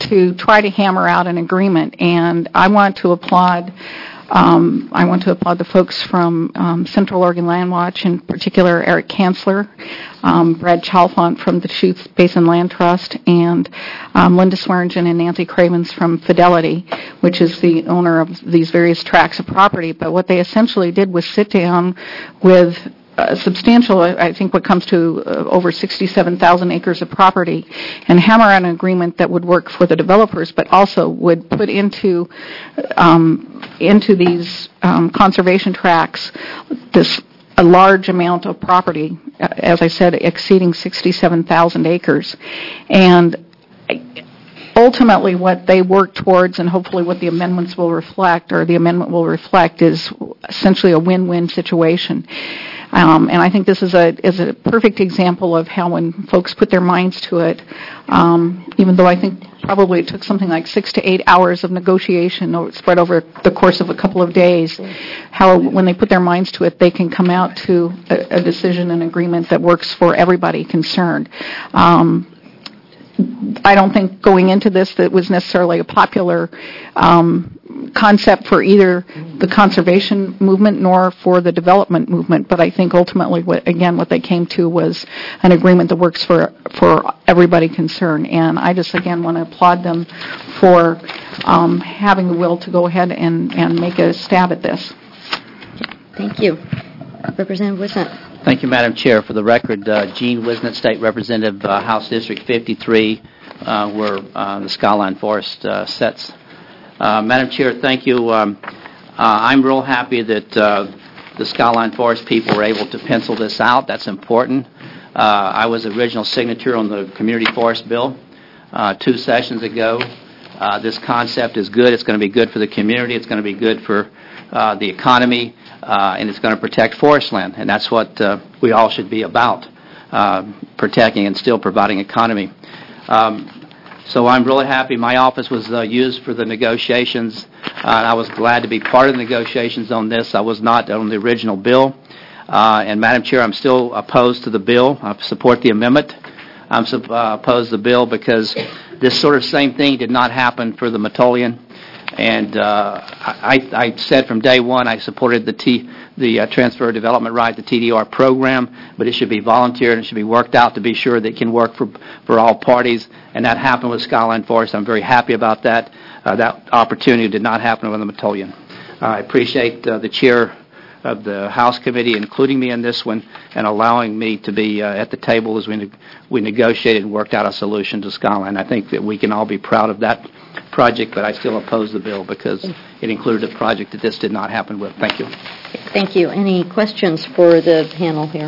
to try to hammer out an agreement. And I want to applaud Um, I want to applaud the folks from um, Central Oregon Land Watch, in particular Eric Kanzler, um, Brad Chalfont from the Chutes Basin Land Trust, and um, Linda Swearingen and Nancy Cravens from Fidelity, which is the owner of these various tracts of property. But what they essentially did was sit down with a substantial, I think what comes to uh, over sixty-seven thousand acres of property, and hammer out an agreement that would work for the developers, but also would put into um, into these um, conservation tracts this a large amount of property, uh, as I said, exceeding sixty-seven thousand acres, and ultimately what they work towards, and hopefully what the amendments will reflect, or the amendment will reflect, is essentially a win-win situation. Um, and I think this is a is a perfect example of how when folks put their minds to it, um, even though I think probably it took something like six to eight hours of negotiation or spread over the course of a couple of days, how when they put their minds to it, they can come out to a, a decision and agreement that works for everybody concerned. Um, I don't think going into this that was necessarily a popular um, concept for either the conservation movement nor for the development movement, but I think ultimately, what, again, what they came to was an agreement that works for for everybody concerned. And I just, again, want to applaud them for um, having the will to go ahead and, and make a stab at this. Thank you. Representative Wisnett. Thank you, Madam Chair. For the record, uh, Gene Wisnett, State Representative, uh, House District fifty-three, uh, where uh, the Skyline Forest uh, sets. Uh, Madam Chair, thank you. Um, uh, I'm real happy that uh, the Skyline Forest people were able to pencil this out. That's important. Uh, I was the original signature on the Community Forest Bill uh, two sessions ago. Uh, this concept is good. It's going to be good for the community. It's going to be good for uh, the economy. Uh, and it's going to protect forest land, and that's what uh, we all should be about, uh, protecting and still providing economy. Um, so I'm really happy. My office was uh, used for the negotiations, uh, and I was glad to be part of the negotiations on this. I was not on the original bill. Uh, and, Madam Chair, I'm still opposed to the bill. I support the amendment. I'm uh, opposed to the bill because this sort of same thing did not happen for the Metolian. And uh, I, I said from day one I supported the T, the uh, Transfer of Development Right, the T D R program, but it should be volunteer and it should be worked out to be sure that it can work for for all parties. And that happened with Skyline Forest. I'm very happy about that. Uh, that opportunity did not happen with the Metolian. Uh, I appreciate uh, the chair of the House Committee including me in this one and allowing me to be uh, at the table as we ne- we negotiated and worked out a solution to Skyline. I think that we can all be proud of that project, but I still oppose the bill because it included a project that this did not happen with. Thank you. Thank you. Any questions for the panel here?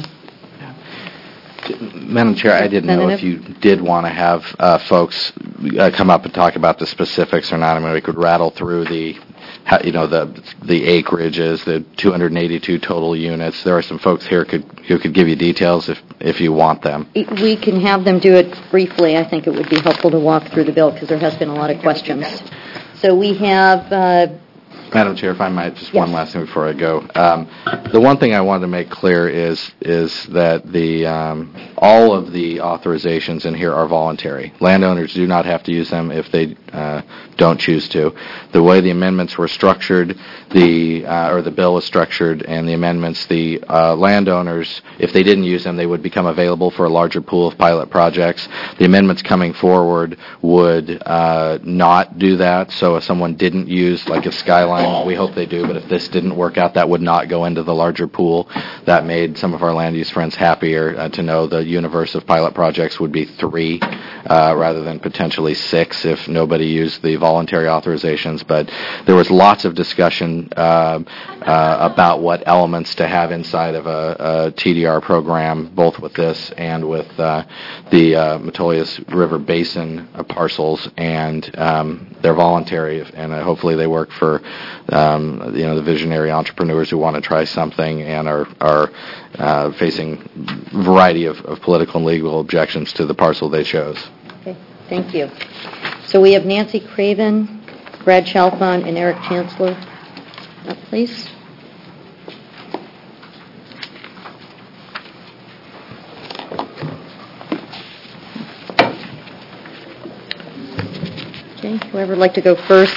Madam Chair, I didn't know if you did want to have uh, folks uh, come up and talk about the specifics or not. I mean, we could rattle through the, how, you know, the the acreages, the two hundred eighty-two total units. There are some folks here could who could give you details if if you want them. We can have them do it briefly. I think it would be helpful to walk through the bill because there has been a lot of questions. So we have... Uh, Madam Chair, if I might, just yes. one last thing before I go. Um, the one thing I wanted to make clear is is that the um, all of the authorizations in here are voluntary. Landowners do not have to use them if they uh, don't choose to. The way the amendments were structured, the uh, or the bill was structured, and the amendments, the uh, landowners, if they didn't use them, they would become available for a larger pool of pilot projects. The amendments coming forward would uh, not do that. So if someone didn't use, like if Skyline, we hope they do, but if this didn't work out, that would not go into the larger pool. That made some of our land use friends happier uh, to know the universe of pilot projects would be three uh, rather than potentially six if nobody used the voluntary authorizations. But there was lots of discussion uh, uh, about what elements to have inside of a, a T D R program, both with this and with uh, the uh, Metolius River Basin uh, parcels, and um, they're voluntary, and uh, hopefully they work for Um, you know, the visionary entrepreneurs who want to try something and are are uh, facing a variety of, of political and legal objections to the parcel they chose. Okay, thank you. So we have Nancy Craven, Brad Chalfont, and Eric Chancellor. Up, please. Okay, whoever would like to go first?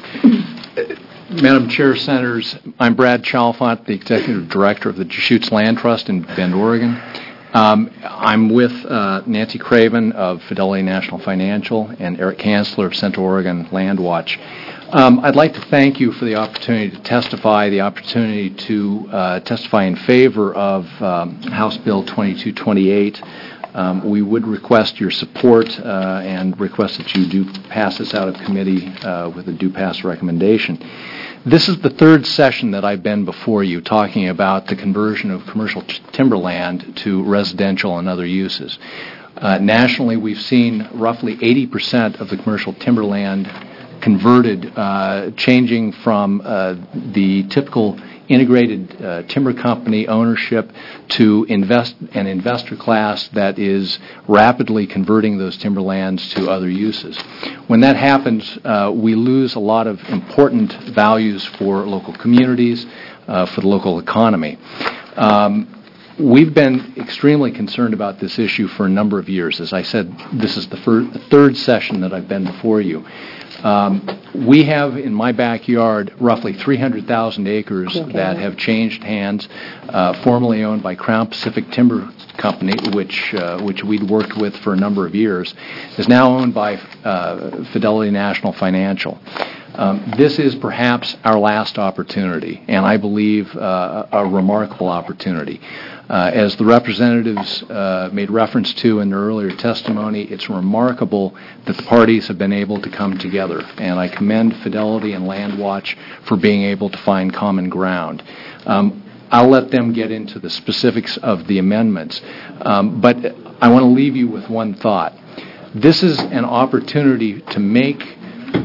Madam Chair, Senators, I'm Brad Chalfant, the Executive Director of the Deschutes Land Trust in Bend, Oregon. Um, I'm with uh, Nancy Craven of Fidelity National Financial and Eric Kanzler of Central Oregon Land Watch. Um, I'd like to thank you for the opportunity to testify, the opportunity to uh, testify in favor of um, House Bill twenty-two twenty-eight. Um, we would request your support uh, and request that you do pass this out of committee uh, with a do pass recommendation. This is the third session that I've been before you talking about the conversion of commercial t- timberland to residential and other uses. Uh, nationally, we've seen roughly eighty percent of the commercial timberland converted, uh, changing from uh, the typical integrated uh, timber company ownership to invest an investor class that is rapidly converting those timberlands to other uses. When that happens, uh, we lose a lot of important values for local communities, uh, for the local economy. Um, We've been extremely concerned about this issue for a number of years. As I said, this is the, fir- the third session that I've been before you. Um, we have in my backyard roughly three hundred thousand acres okay. that have changed hands, uh, formerly owned by Crown Pacific Timber Company, which uh, which we'd worked with for a number of years, is now owned by uh, Fidelity National Financial. Um, this is perhaps our last opportunity, and I believe uh, a remarkable opportunity. Uh, as the representatives uh, made reference to in their earlier testimony, it's remarkable that the parties have been able to come together, and I commend Fidelity and Land Watch for being able to find common ground. Um, I'll let them get into the specifics of the amendments, um, but I want to leave you with one thought. This is an opportunity to make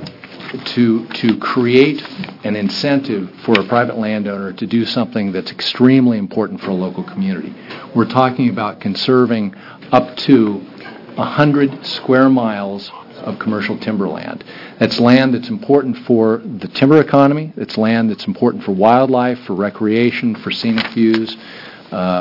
to to create an incentive for a private landowner to do something that's extremely important for a local community. We're talking about conserving up to one hundred square miles of commercial timberland. That's land that's important for the timber economy. It's land that's important for wildlife, for recreation, for scenic views. Uh,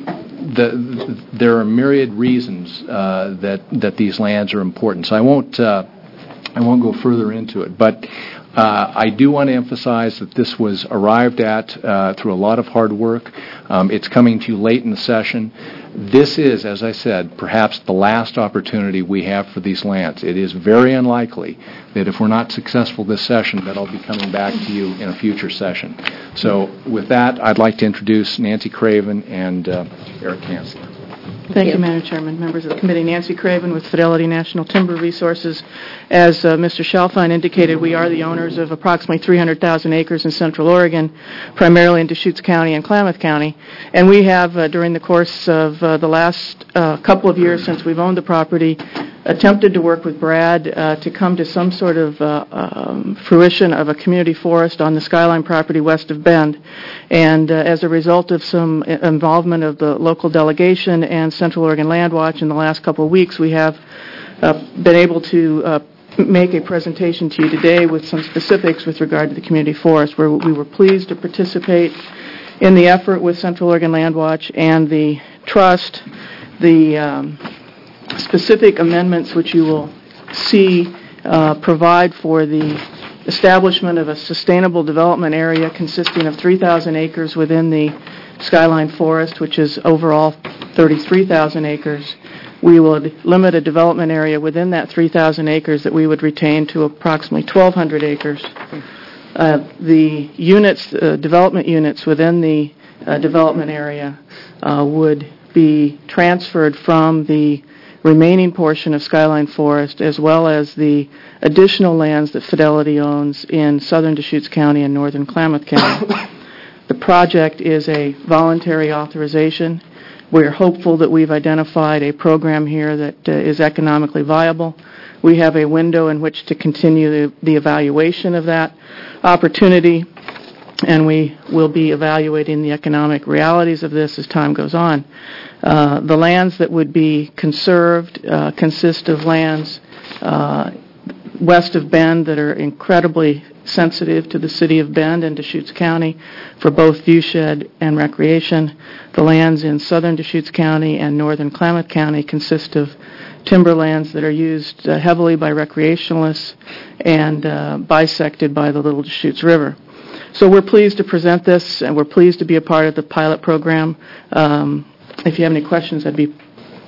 the, there are myriad reasons uh, that that these lands are important. So I won't. Uh, I won't go further into it, but uh, I do want to emphasize that this was arrived at uh, through a lot of hard work. Um, it's coming to you late in the session. This is, as I said, perhaps the last opportunity we have for these lands. It is very unlikely that if we're not successful this session, that I'll be coming back to you in a future session. So with that, I'd like to introduce Nancy Craven and uh, Eric Kanzler. Thank you, Madam Chairman, members of the committee. Nancy Craven with Fidelity National Timber Resources. As uh, Mister Chalfant indicated, we are the owners of approximately three hundred thousand acres in Central Oregon, primarily in Deschutes County and Klamath County. And we have, uh, during the course of uh, the last uh, couple of years since we've owned the property, attempted to work with Brad uh, to come to some sort of uh, um, fruition of a community forest on the Skyline property west of Bend. And uh, as a result of some involvement of the local delegation and Central Oregon Land Watch in the last couple of weeks, we have uh, been able to uh, make a presentation to you today with some specifics with regard to the community forest, where we were pleased to participate in the effort with Central Oregon Land Watch and the trust. The um, specific amendments which you will see uh, provide for the establishment of a sustainable development area consisting of three thousand acres within the Skyline Forest, which is overall thirty-three thousand acres. We would limit a development area within that three thousand acres that we would retain to approximately twelve hundred acres. Uh, the units, uh, development units within the uh, development area uh, would be transferred from the remaining portion of Skyline Forest, as well as the additional lands that Fidelity owns in southern Deschutes County and northern Klamath County. The project is a voluntary authorization. We're hopeful that we've identified a program here that uh, is economically viable. We have a window in which to continue the, the evaluation of that opportunity, and we will be evaluating the economic realities of this as time goes on. Uh, the lands that would be conserved uh, consist of lands uh, west of Bend that are incredibly sensitive to the city of Bend and Deschutes County for both viewshed and recreation. The lands in southern Deschutes County and northern Klamath County consist of timberlands that are used uh, heavily by recreationalists and uh, bisected by the Little Deschutes River. So we're pleased to present this, and we're pleased to be a part of the pilot program. Um, if you have any questions, I'd be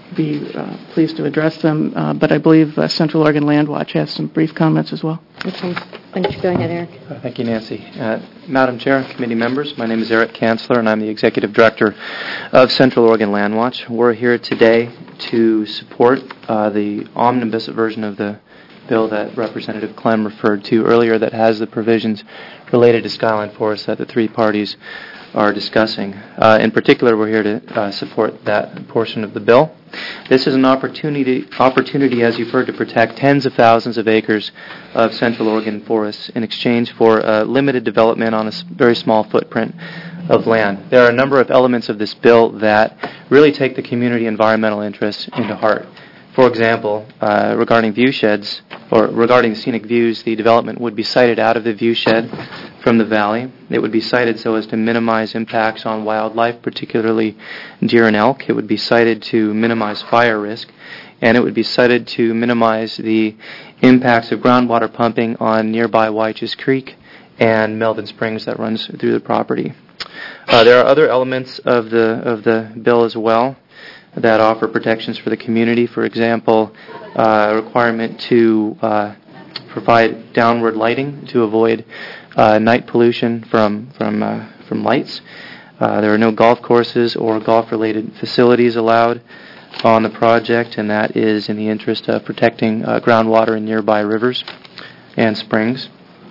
be uh, pleased to address them, uh, but I believe uh, Central Oregon Land Watch has some brief comments as well. Okay. Why don't you go ahead, Eric? Uh, thank you, Nancy. Uh, Madam Chair, committee members, my name is Eric Kanzler, and I'm the Executive Director of Central Oregon Land Watch. We're here today to support uh, the omnibus version of the bill that Representative Clem referred to earlier that has the provisions related to Skyline Forest that the three parties are discussing. Uh, in particular, we're here to uh, support that portion of the bill. This is an opportunity, opportunity, as you've heard, to protect tens of thousands of acres of Central Oregon forests in exchange for uh, limited development on a very small footprint of land. There are a number of elements of this bill that really take the community environmental interests into heart. For example, uh, regarding view sheds, or regarding scenic views, the development would be sited out of the view shed from the valley. It would be sited so as to minimize impacts on wildlife, particularly deer and elk. It would be sited to minimize fire risk, and it would be sited to minimize the impacts of groundwater pumping on nearby Wyches Creek and Melvin Springs that runs through the property. Uh, there are other elements of the of the bill as well that offer protections for the community. For example, uh, a requirement to uh, provide downward lighting to avoid uh, night pollution from from uh, from lights. Uh, there are no golf courses or golf-related facilities allowed on the project, and that is in the interest of protecting uh, groundwater in nearby rivers and springs.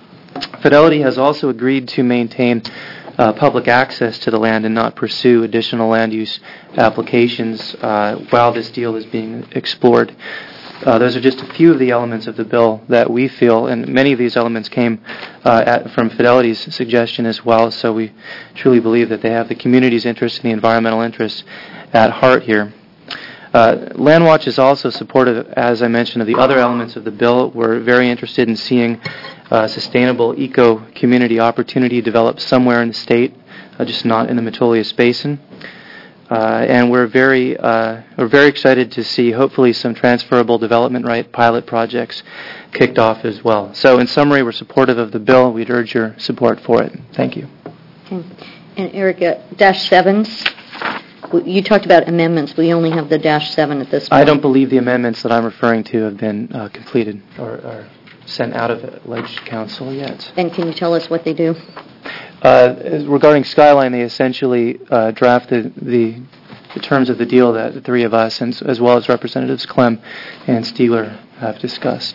Fidelity has also agreed to maintain Uh, public access to the land and not pursue additional land use applications uh, while this deal is being explored. Uh, those are just a few of the elements of the bill that we feel, and many of these elements came uh, at, from Fidelity's suggestion as well, so we truly believe that they have the community's interest and the environmental interests at heart here. Uh, Landwatch is also supportive, as I mentioned, of the other elements of the bill. We're very interested in seeing uh, sustainable eco-community opportunity developed somewhere in the state, uh, just not in the Metolius Basin. Uh, and we're very uh, we're very excited to see, hopefully, some transferable development right pilot projects kicked off as well. So, in summary, we're supportive of the bill. We'd urge your support for it. Thank you. Okay. And Eric, uh, dash sevens. You talked about amendments. We only have the dash seven at this point. I don't believe the amendments that I'm referring to have been uh, completed or, or sent out of alleged council yet. And can you tell us what they do? Uh, regarding Skyline, they essentially uh, drafted the, the terms of the deal that the three of us, and, as well as Representatives Clem and Stiegler, have discussed.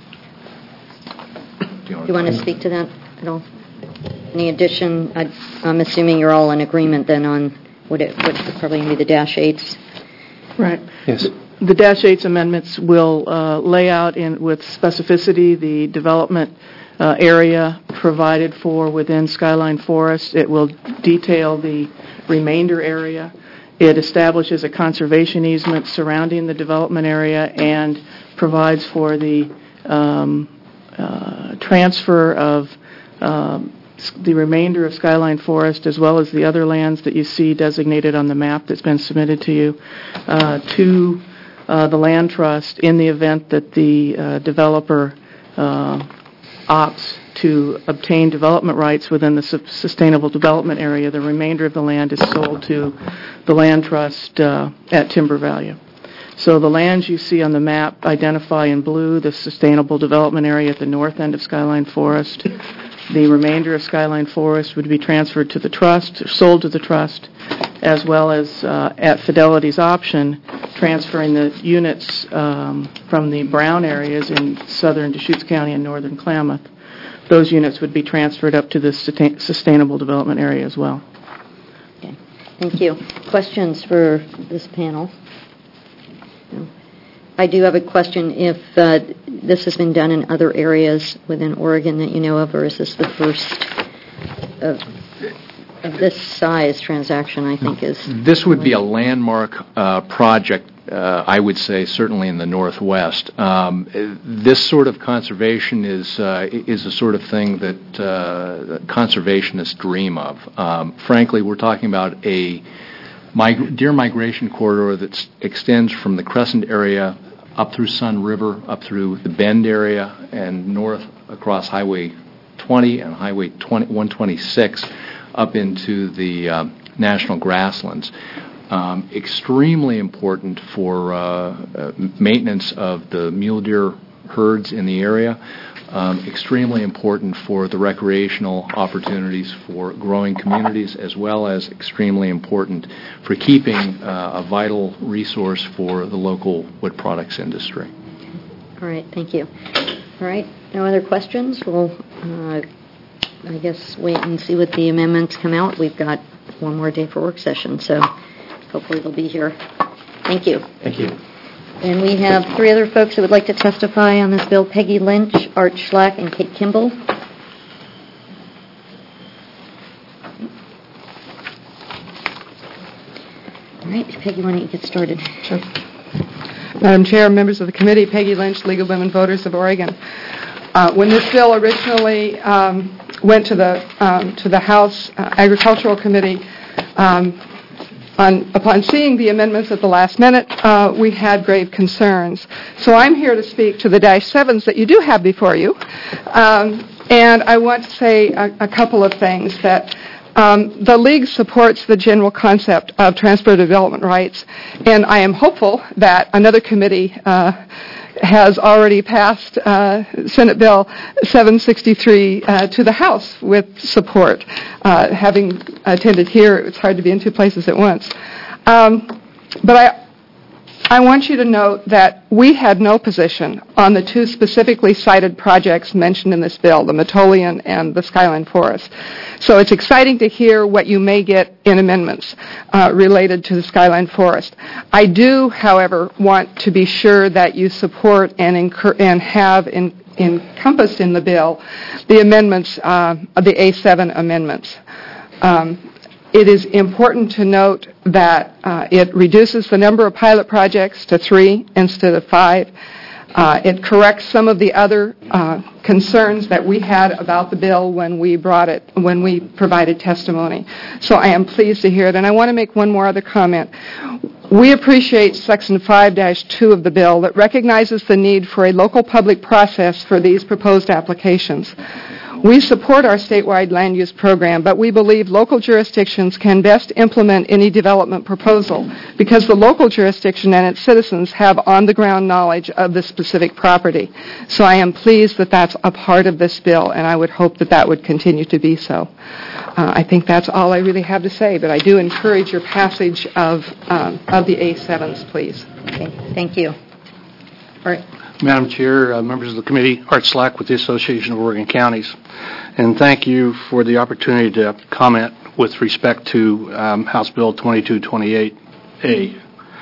Do you want to speak to that at all? Any addition? I, I'm assuming you're all in agreement then on Would it would probably be the dash eights? Right. Yes. The dash eights amendments will uh, lay out in with specificity the development uh, area provided for within Skyline Forest. It will detail the remainder area. It establishes a conservation easement surrounding the development area and provides for the um, uh, transfer of um, the remainder of Skyline Forest, as well as the other lands that you see designated on the map that's been submitted to you, uh, to uh, the land trust in the event that the uh, developer uh, opts to obtain development rights within the su- sustainable development area. The remainder of the land is sold to the land trust uh, at timber value. So the lands you see on the map identify in blue the sustainable development area at the north end of Skyline Forest. The remainder of Skyline Forest would be transferred to the trust, sold to the trust, as well as uh, at Fidelity's option, transferring the units um, from the brown areas in southern Deschutes County and northern Klamath. Those units would be transferred up to the sustain- sustainable development area as well. Okay. Thank you. Questions for this panel? No. I do have a question. If uh, this has been done in other areas within Oregon that you know of, or is this the first of of this size transaction, I think, is... This would be a landmark uh, project, uh, I would say, certainly in the Northwest. Um, this sort of conservation is uh, is a sort of thing that uh, conservationists dream of. Um, frankly, we're talking about a mig- deer migration corridor that s- extends from the Crescent area up through Sun River, up through the Bend area, and north across Highway twenty and Highway twenty, one twenty-six up into the uh, national grasslands. Um, extremely important for uh, uh, maintenance of the mule deer herds in the area. Um, extremely important for the recreational opportunities for growing communities, as well as extremely important for keeping uh, a vital resource for the local wood products industry. All right, thank you. All right, no other questions? We'll, uh, I guess, wait and see what the amendments come out. We've got one more day for work session, so hopefully they'll be here. Thank you. Thank you. And we have three other folks that would like to testify on this bill: Peggy Lynch, Art Schlack, and Kate Kimball. All right, Peggy, why don't you get started? Sure. Madam Chair, members of the committee, Peggy Lynch, League of Women Voters of Oregon. Uh, when this bill originally um, went to the um, to the House uh, Agricultural Committee, um, on, upon seeing the amendments at the last minute, uh, we had grave concerns. So I'm here to speak to the dash sevens that you do have before you, um, and I want to say a, a couple of things. That Um, the League supports the general concept of transfer development rights, and I am hopeful that another committee uh, has already passed uh, Senate Bill seven sixty-three uh, to the House with support. Uh, having attended here, it's hard to be in two places at once. Um, but I I want you to note that we had no position on the two specifically cited projects mentioned in this bill, the Metolian and the Skyline Forest. So it's exciting to hear what you may get in amendments uh, related to the Skyline Forest. I do, however, want to be sure that you support and, incur- and have in, encompassed in the bill the amendments, uh, the A seven amendments. Um, It is important to note that uh, it reduces the number of pilot projects to three instead of five. Uh, it corrects some of the other uh, concerns that we had about the bill when we brought it, when we provided testimony. So I am pleased to hear it. And I want to make one more other comment. We appreciate Section five dash two of the bill that recognizes the need for a local public process for these proposed applications. We support our statewide land use program, but we believe local jurisdictions can best implement any development proposal because the local jurisdiction and its citizens have on-the-ground knowledge of the specific property. So I am pleased that that's a part of this bill, and I would hope that that would continue to be so. Uh, I think that's all I really have to say, but I do encourage your passage of, um, of the A sevens, please. Okay, thank you. All right. Madam Chair, uh, members of the committee, Art Slack with the Association of Oregon Counties, and thank you for the opportunity to comment with respect to um, House Bill twenty-two twenty-eight A.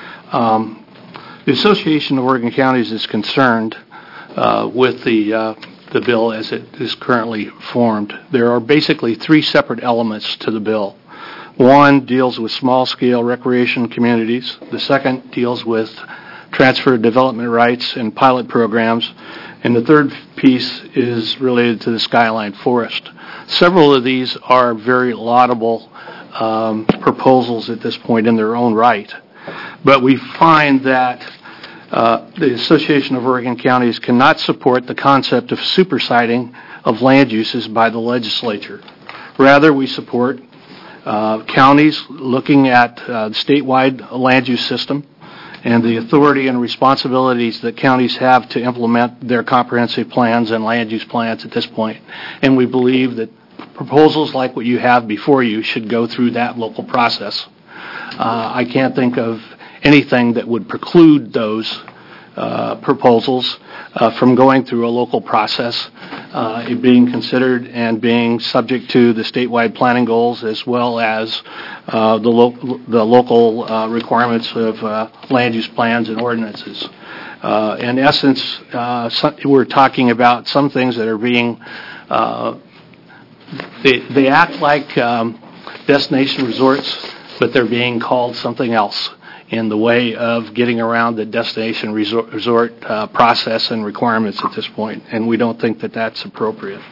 Um, the Association of Oregon Counties is concerned uh, with the uh, the bill as it is currently formed. There are basically three separate elements to the bill. One deals with small-scale recreation communities. The second deals with transfer of development rights and pilot programs, and the third piece is related to the Skyline Forest. Several of these are very laudable um, proposals at this point in their own right, but we find that uh, the Association of Oregon Counties cannot support the concept of supersiding of land uses by the legislature. Rather, we support uh, counties looking at uh, the statewide land use system and the authority and responsibilities that counties have to implement their comprehensive plans and land use plans at this point. And we believe that proposals like what you have before you should go through that local process. Uh, I can't think of anything that would preclude those uh, proposals uh, from going through a local process, uh, it being considered and being subject to the statewide planning goals as well as uh, the, lo- the local uh, requirements of uh, land use plans and ordinances. Uh, in essence, uh, so we're talking about some things that are being, uh, they, they act like um, destination resorts, but they're being called something else in the way of getting around the destination resort, resort uh, process and requirements at this point, and we don't think that that's appropriate.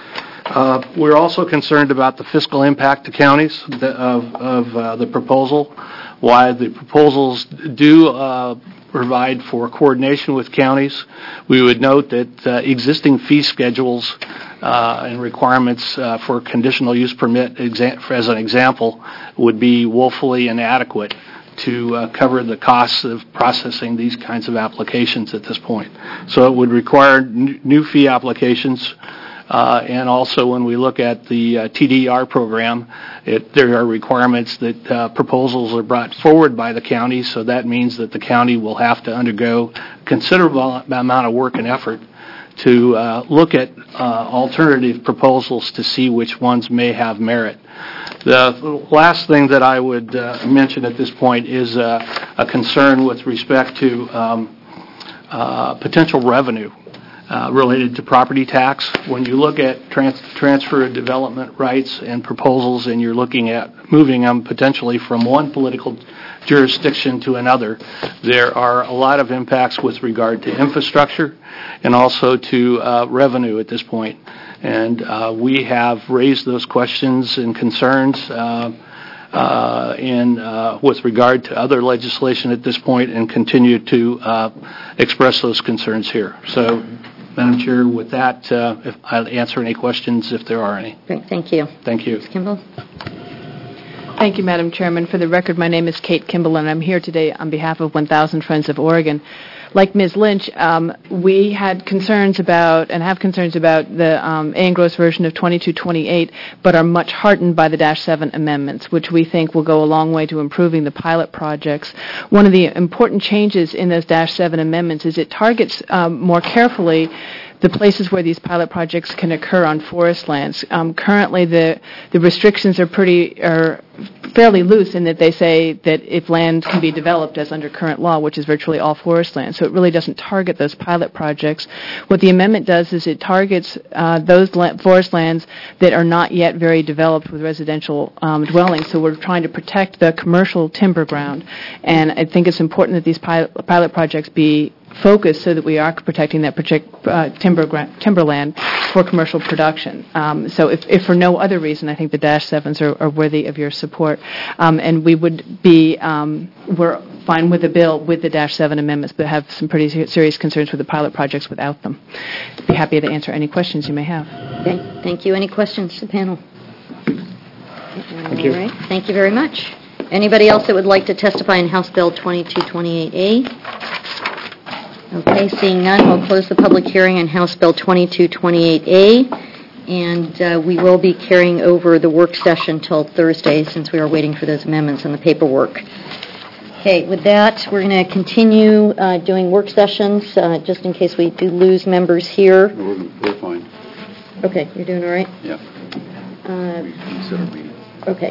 Uh, we're also concerned about the fiscal impact to counties of, of uh, the proposal. While the proposals do uh, provide for coordination with counties, we would note that uh, existing fee schedules uh, and requirements uh, for conditional use permit, exa- as an example, would be woefully inadequate to uh, cover the costs of processing these kinds of applications at this point. So it would require n- new fee applications. Uh, and also when we look at the uh, T D R program, it, there are requirements that uh, proposals are brought forward by the county, so that means that the county will have to undergo considerable amount of work and effort to uh, look at uh, alternative proposals to see which ones may have merit. The last thing that I would uh, mention at this point is uh, a concern with respect to um, uh, potential revenue Uh, related to property tax. When you look at trans- transfer of development rights and proposals and you're looking at moving them potentially from one political jurisdiction to another, there are a lot of impacts with regard to infrastructure and also to uh, revenue at this point. And uh, we have raised those questions and concerns uh, uh, in uh, with regard to other legislation at this point and continue to uh, express those concerns here. So, Madam Chair, with that, uh, if I'll answer any questions if there are any. Great, thank you. Thank you. Miz Kimball? Thank you, Madam Chairman. For the record, my name is Kate Kimball, and I'm here today on behalf of one thousand Friends of Oregon. Like Miz Lynch, um, we had concerns about and have concerns about the um, A. Gross version of twenty-two twenty-eight, but are much heartened by the Dash seven amendments, which we think will go a long way to improving the pilot projects. One of the important changes in those Dash seven amendments is it targets um, more carefully the places where these pilot projects can occur on forest lands. Um, currently, the the restrictions are pretty are fairly loose in that they say that if land can be developed as under current law, which is virtually all forest land, so it really doesn't target those pilot projects. What the amendment does is it targets uh, those la- forest lands that are not yet very developed with residential um, dwellings. So we're trying to protect the commercial timber ground, and I think it's important that these pilot, pilot projects be focused so that we are protecting that project, uh, timber gra- timberland for commercial production. Um, so if, if for no other reason, I think the Dash sevens are, are worthy of your support. Um, and we would be, um, we're fine with the bill with the Dash seven amendments, but have some pretty ser- serious concerns with the pilot projects without them. Be happy to answer any questions you may have. Okay, thank you. Any questions to the panel? Thank you. All right, thank you very much. Anybody else that would like to testify in House Bill twenty-two twenty-eight A? Okay, seeing none, we'll close the public hearing on House Bill twenty-two twenty-eight A, and uh, we will be carrying over the work session till Thursday since we are waiting for those amendments and the paperwork. Okay, with that, we're going to continue uh, doing work sessions, uh, just in case we do lose members here. We're, we're fine. Okay, you're doing all right? Yeah. Uh, Consider meeting. okay.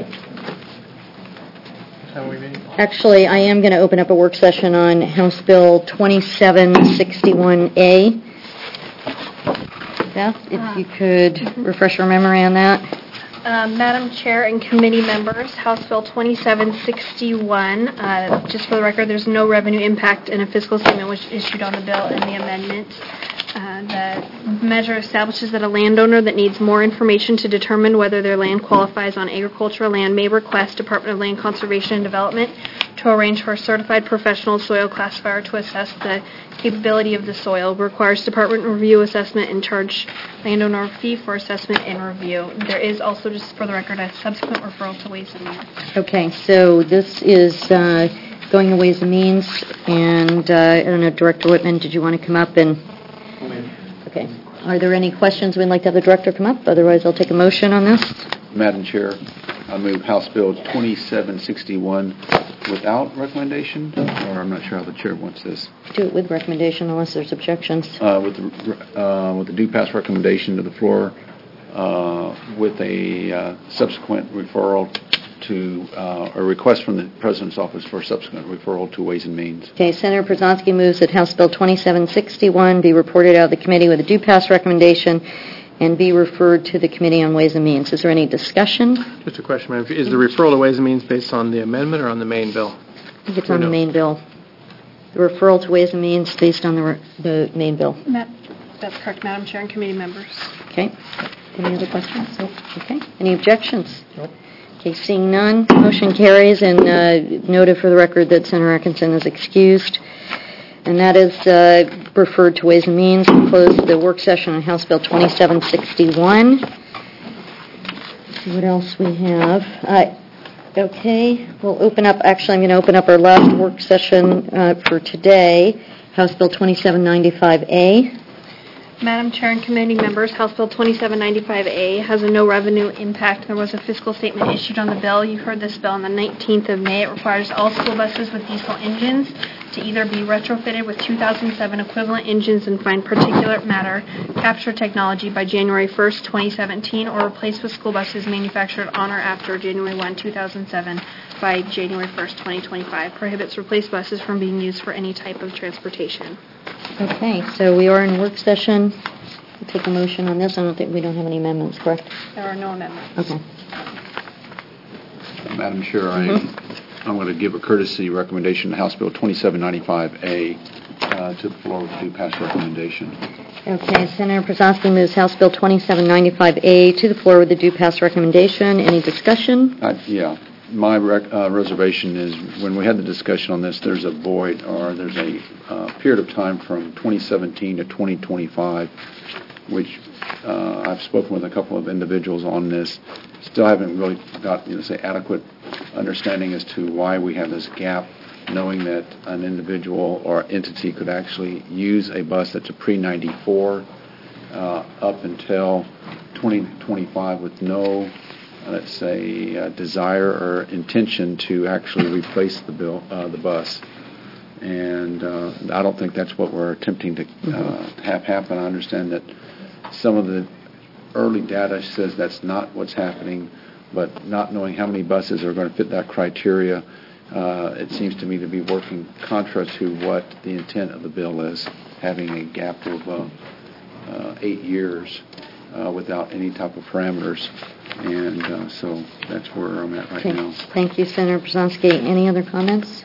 Actually, I am going to open up a work session on House Bill twenty-seven sixty-one A. Beth, if you could refresh your memory on that. Uh, Madam Chair and committee members, House Bill twenty-seven sixty-one, uh, just for the record, there's no revenue impact and a fiscal statement was issued on the bill and the amendment. Uh, the measure establishes that a landowner that needs more information to determine whether their land qualifies on agricultural land may request Department of Land Conservation and Development to arrange for a certified professional soil classifier to assess the capability of the soil, requires department review assessment, and charge landowner a fee for assessment and review. There is also, just for the record, a subsequent referral to Ways and Means. Okay, so this is uh, going to Ways and Means, and uh, I don't know, Director Whitman, did you want to come up and... Okay. Are there any questions we'd like to have the director come up? Otherwise, I'll take a motion on this. Madam Chair, I move House Bill twenty-seven sixty-one without recommendation, or I'm not sure how the chair wants this. Do it with recommendation unless there's objections. Uh, with the uh, with the due pass recommendation to the floor, uh, with a uh, subsequent referral to uh, a request from the President's office for subsequent referral to Ways and Means. Okay, Senator Przanski moves that House Bill twenty-seven sixty-one be reported out of the committee with a due pass recommendation and be referred to the Committee on Ways and Means. Is there any discussion? Just a question, Madam Chair. Is the referral to Ways and Means based on the amendment or on the main bill? I think it's on the main bill. The referral to Ways and Means based on the re- the main bill. Ma- That's correct, Madam Chair and committee members. Okay. Any other questions? No. Okay. Any objections? Nope. Okay, seeing none, motion carries, and uh, noted for the record that Senator Atkinson is excused. And that is uh, referred to Ways and Means. We'll close the work session on House Bill twenty-seven sixty-one. See what else we have. Uh, okay, we'll open up, actually I'm going to open up our last work session uh, for today, House Bill twenty-seven ninety-five A. Madam Chair and committee members, House Bill twenty-seven ninety-five A has a no revenue impact. There was a fiscal statement issued on the bill. You heard this bill on the nineteenth of May. It requires all school buses with diesel engines to either be retrofitted with two thousand seven equivalent engines and fine particulate matter capture technology by January first, twenty seventeen, or replaced with school buses manufactured on or after January first, two thousand seven by January first, twenty twenty-five. Prohibits replaced buses from being used for any type of transportation. Okay, so we are in work session. We'll take a motion on this. I don't think we don't have any amendments, correct? There are no amendments. Okay. Madam Chair, I, I'm going to give a courtesy recommendation to House Bill twenty-seven ninety-five A uh, to the floor with due pass recommendation. Okay, Senator Prasosky moves House Bill twenty-seven ninety-five A to the floor with the due pass recommendation. Any discussion? Uh, yeah. My rec- uh, reservation is when we had the discussion on this, there's a void or there's a uh, period of time from twenty seventeen to twenty twenty-five, which uh, I've spoken with a couple of individuals on this. Still haven't really got, you know, say, adequate understanding as to why we have this gap, knowing that an individual or entity could actually use a bus that's a pre ninety-four uh, up until twenty twenty-five with no, let's say, uh, desire or intention to actually replace the bill, uh, the bus. And uh, I don't think that's what we're attempting to uh, have happen. I understand that some of the early data says that's not what's happening, but not knowing how many buses are going to fit that criteria, uh, it seems to me to be working contra to what the intent of the bill is, having a gap of uh, uh, eight years uh, without any type of parameters. And uh, so that's where I'm at right Okay. now. Thank you, Senator Brzezinski. Any other comments?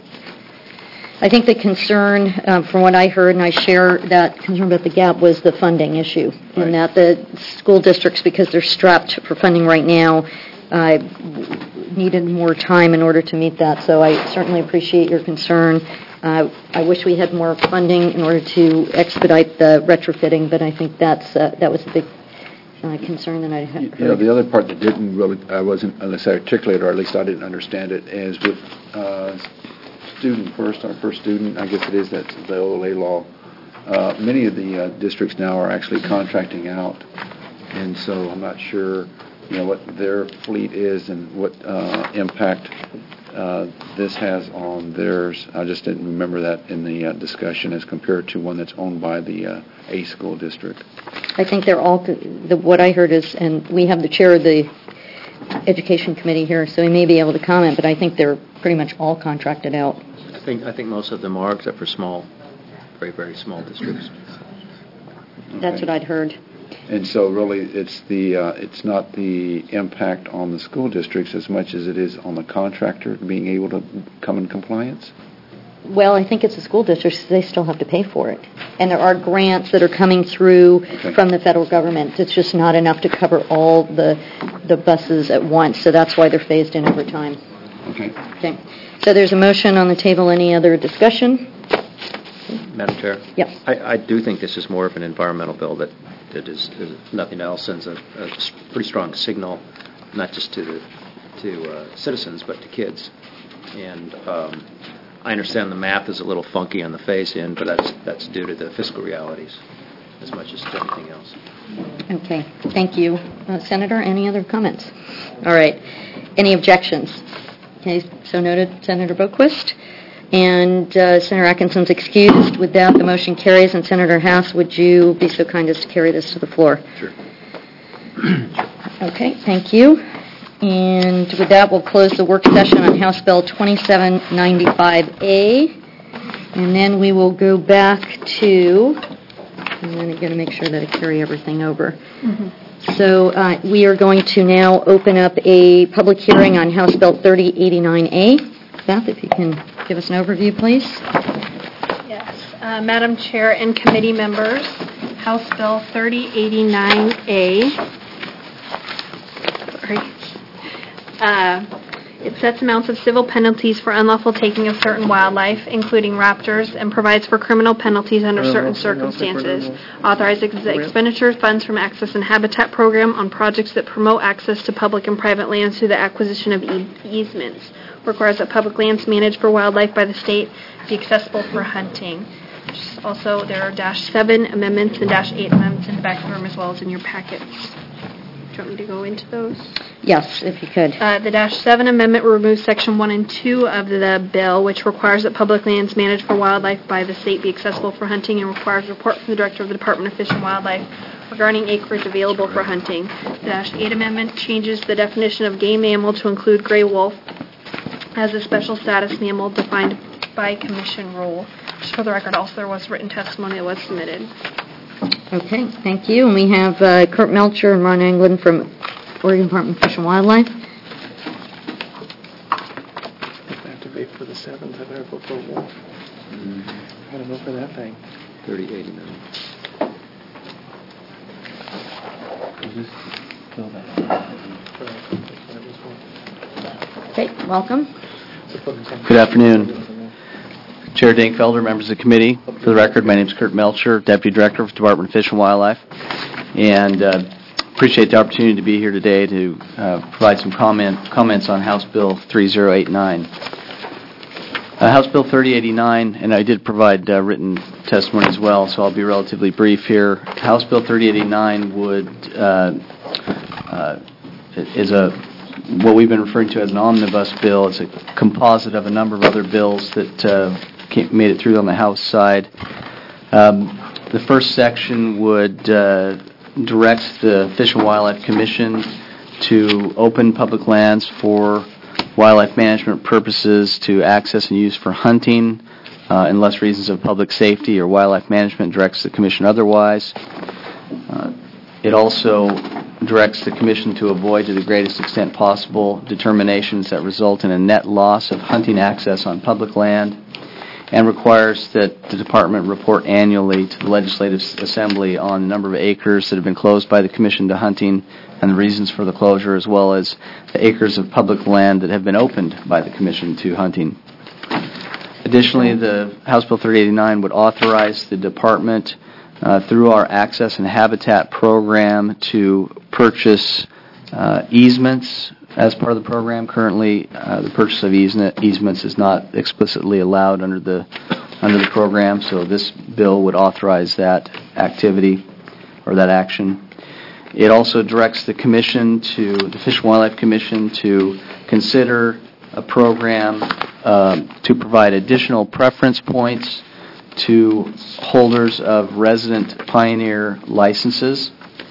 I think the concern, uh, from what I heard, and I share that concern about the gap, was the funding issue, Right. and that the school districts, because they're strapped for funding right now, uh, needed more time in order to meet that. So I certainly appreciate your concern. Uh, I wish we had more funding in order to expedite the retrofitting, but I think that's uh, that was a big uh, concern that I had heard. You know, the other part that didn't really, I wasn't, unless I articulated, or at least I didn't understand it, is with uh, student first, our first student, I guess it is, that's the O L A law. Uh, many of the uh, districts now are actually contracting out, and so I'm not sure, you know, what their fleet is and what uh, impact uh, this has on theirs. I just didn't remember that in the uh, discussion as compared to one that's owned by the uh, A school district. I think they're all, the, what I heard is, and we have the chair of the Education Committee here, so he may be able to comment, but I think they're pretty much all contracted out. I think I think most of them are, except for small, very, very small districts. That's what I'd heard. And so really, it's the uh, it's not the impact on the school districts as much as it is on the contractor being able to come in compliance? Well, I think it's the school districts, they still have to pay for it. And there are grants that are coming through Okay. from the federal government. It's just not enough to cover all the the buses at once, so that's why they're phased in over time. Okay. Okay. So there's a motion on the table. Any other discussion? Madam Chair? Yes. I, I do think this is more of an environmental bill that, that is, if nothing else, sends a, a pretty strong signal, not just to the to uh, citizens, but to kids. And um, I understand the math is a little funky on the face-in, but that's that's due to the fiscal realities as much as to anything else. Okay. Thank you. Uh, Senator, any other comments? All right. Any objections? Okay. So noted, Senator Boquist. And uh, Senator Atkinson's excused. With that, the motion carries. And Senator Haas, would you be so kind as to carry this to the floor? Sure. Okay, thank you. And with that, we'll close the work session on House Bill twenty-seven ninety-five A. And then we will go back to, and then I'm going to make sure that I carry everything over. Mm-hmm. So uh, we are going to now open up a public hearing on House Bill thirty eighty-nine A. Beth, if you can give us an overview, please. Yes. Uh, Madam Chair and committee members, House Bill thirty eighty-nine A. Sorry. Uh, It sets amounts of civil penalties for unlawful taking of certain wildlife, including raptors, and provides for criminal penalties under certain circumstances. Authorizes the expenditure of funds from Access and Habitat Program on projects that promote access to public and private lands through the acquisition of e- easements. Requires that public lands managed for wildlife by the state be accessible for hunting. Also, there are dash seven amendments and dash eight amendments in the back of the room as well as in your packets. Do you want me to go into those? Yes, if you could. Uh, the dash seven amendment removes section one and two of the bill, which requires that public lands managed for wildlife by the state be accessible for hunting and requires a report from the director of the Department of Fish and Wildlife regarding acreage available for hunting. The dash eight amendment changes the definition of game mammal to include gray wolf as a special status mammal defined by commission rule. Just for the record, also there was written testimony that was submitted. Okay, thank you. And we have uh, Kurt Melcher and Ron Anglin from Oregon Department of Fish and Wildlife. If I have to wait for the seventh, I better vote for Wolf. I'm going to vote for that thing. thirty eighty-nine. Okay, welcome. Good afternoon. Chair Dinkfelder, members of the committee. For the record, my name is Kurt Melcher, Deputy Director of the Department of Fish and Wildlife, and uh, appreciate the opportunity to be here today to uh, provide some comment, comments on House Bill thirty eighty-nine. Uh, House Bill thirty eighty-nine, and I did provide uh, written testimony as well, so I'll be relatively brief here. House Bill thirty eighty-nine would uh, uh, is a what we've been referring to as an omnibus bill. It's a composite of a number of other bills that uh, came, made it through on the House side. Um, the first section would uh, direct the Fish and Wildlife Commission to open public lands for wildlife management purposes to access and use for hunting, uh, unless reasons of public safety or wildlife management directs the Commission otherwise. Uh, it also directs the Commission to avoid, to the greatest extent possible, determinations that result in a net loss of hunting access on public land, and requires that the Department report annually to the Legislative Assembly on the number of acres that have been closed by the Commission to hunting and the reasons for the closure, as well as the acres of public land that have been opened by the Commission to hunting. Additionally, the House Bill thirty eighty-nine would authorize the Department uh, through our Access and Habitat program to purchase uh, easements as part of the program. Currently, uh, the purchase of easement, easements is not explicitly allowed under the under the program, so this bill would authorize that activity or that action. It also directs the Commission to, the Fish and Wildlife Commission, to consider a program um, to provide additional preference points to holders of resident pioneer licenses.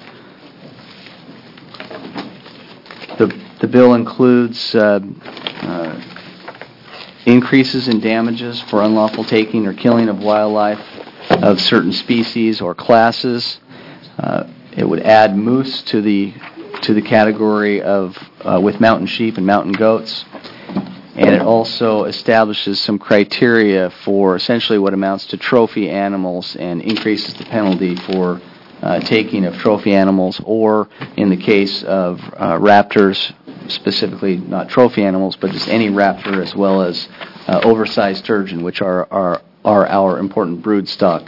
The, the bill includes uh, uh, increases in damages for unlawful taking or killing of wildlife of certain species or classes. Uh, it would add moose to the to the category of uh, with mountain sheep and mountain goats. And it also establishes some criteria for essentially what amounts to trophy animals and increases the penalty for uh, taking of trophy animals, or in the case of uh, raptors, specifically not trophy animals, but just any raptor, as well as uh, oversized sturgeon, which are, are, are our important brood stock.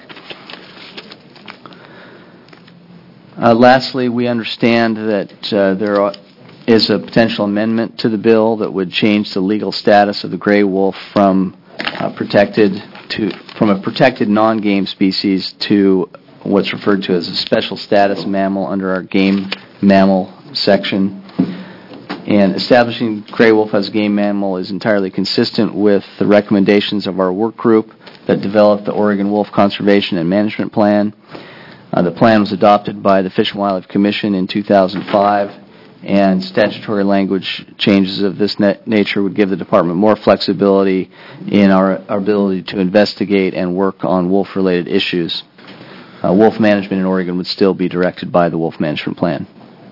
Uh, lastly, we understand that uh, there are is a potential amendment to the bill that would change the legal status of the gray wolf from uh, protected to from a protected non-game species to what's referred to as a special status mammal under our game mammal section. And establishing gray wolf as a game mammal is entirely consistent with the recommendations of our work group that developed the Oregon Wolf Conservation and Management Plan. Uh, the plan was adopted by the Fish and Wildlife Commission in two thousand five. And statutory language changes of this net nature would give the Department more flexibility in our, our ability to investigate and work on wolf-related issues. Uh, wolf management in Oregon would still be directed by the Wolf Management Plan.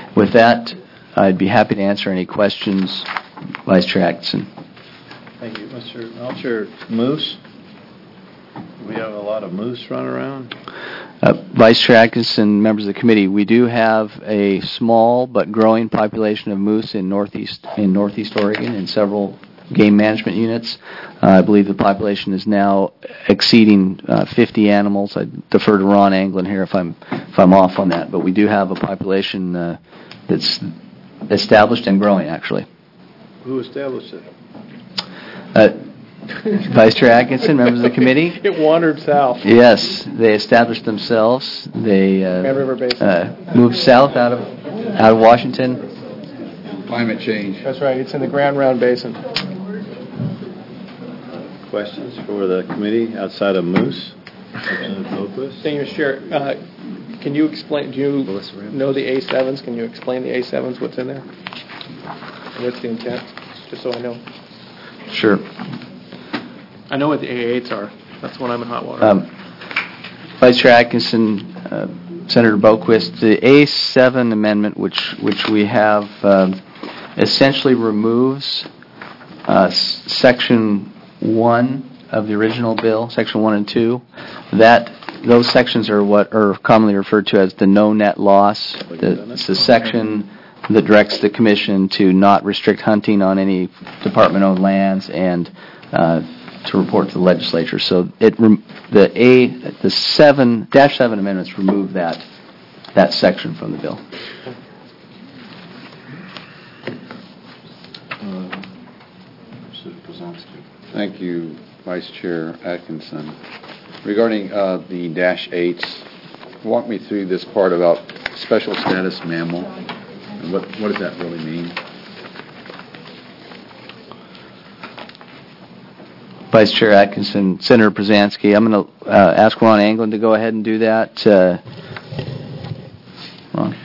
With that, I'd be happy to answer any questions, Vice Chair Atkinson. Thank you, Mister Melcher. Moose? We have a lot of moose running around. Uh, Vice Chair Atkinson, members of the committee, we do have a small but growing population of moose in northeast in northeast Oregon in several game management units. Uh, I believe the population is now exceeding uh, fifty animals. I defer to Ron Anglin here if I'm if I'm off on that, but we do have a population uh, that's established and growing, actually. Who established it? Uh, Vice Chair Atkinson, members of the committee. It wandered south. Yes, they established themselves. They uh, Grand River Basin. uh, moved south out of out of Washington. Climate change. That's right. It's in the Grand Round Basin. Questions for the committee outside of moose? Representative Boquist? Senior Chair, uh, can you explain, do you know the A sevens? Can you explain the A sevens, what's in there? And what's the intent, just so I know? Sure. I know what the A eights are. That's when I'm in hot water. Um, Vice Chair Atkinson, uh, Senator Boquist, the A seven amendment, which which we have, um, essentially removes uh, s- Section one of the original bill, Section one and two. That those sections are what are commonly referred to as the no net loss. The, it's the section that directs the commission to not restrict hunting on any department-owned lands and uh, to report to the legislature. So it rem- the A the seven dash seven amendments remove that that section from the bill. Thank you, Vice Chair Atkinson. Regarding uh, the dash eights, walk me through this part about special status mammal, and what what does that really mean? Vice Chair Atkinson, Senator Brzezinski, I'm going to uh, ask Ron Anglin to go ahead and do that. Uh, Ron.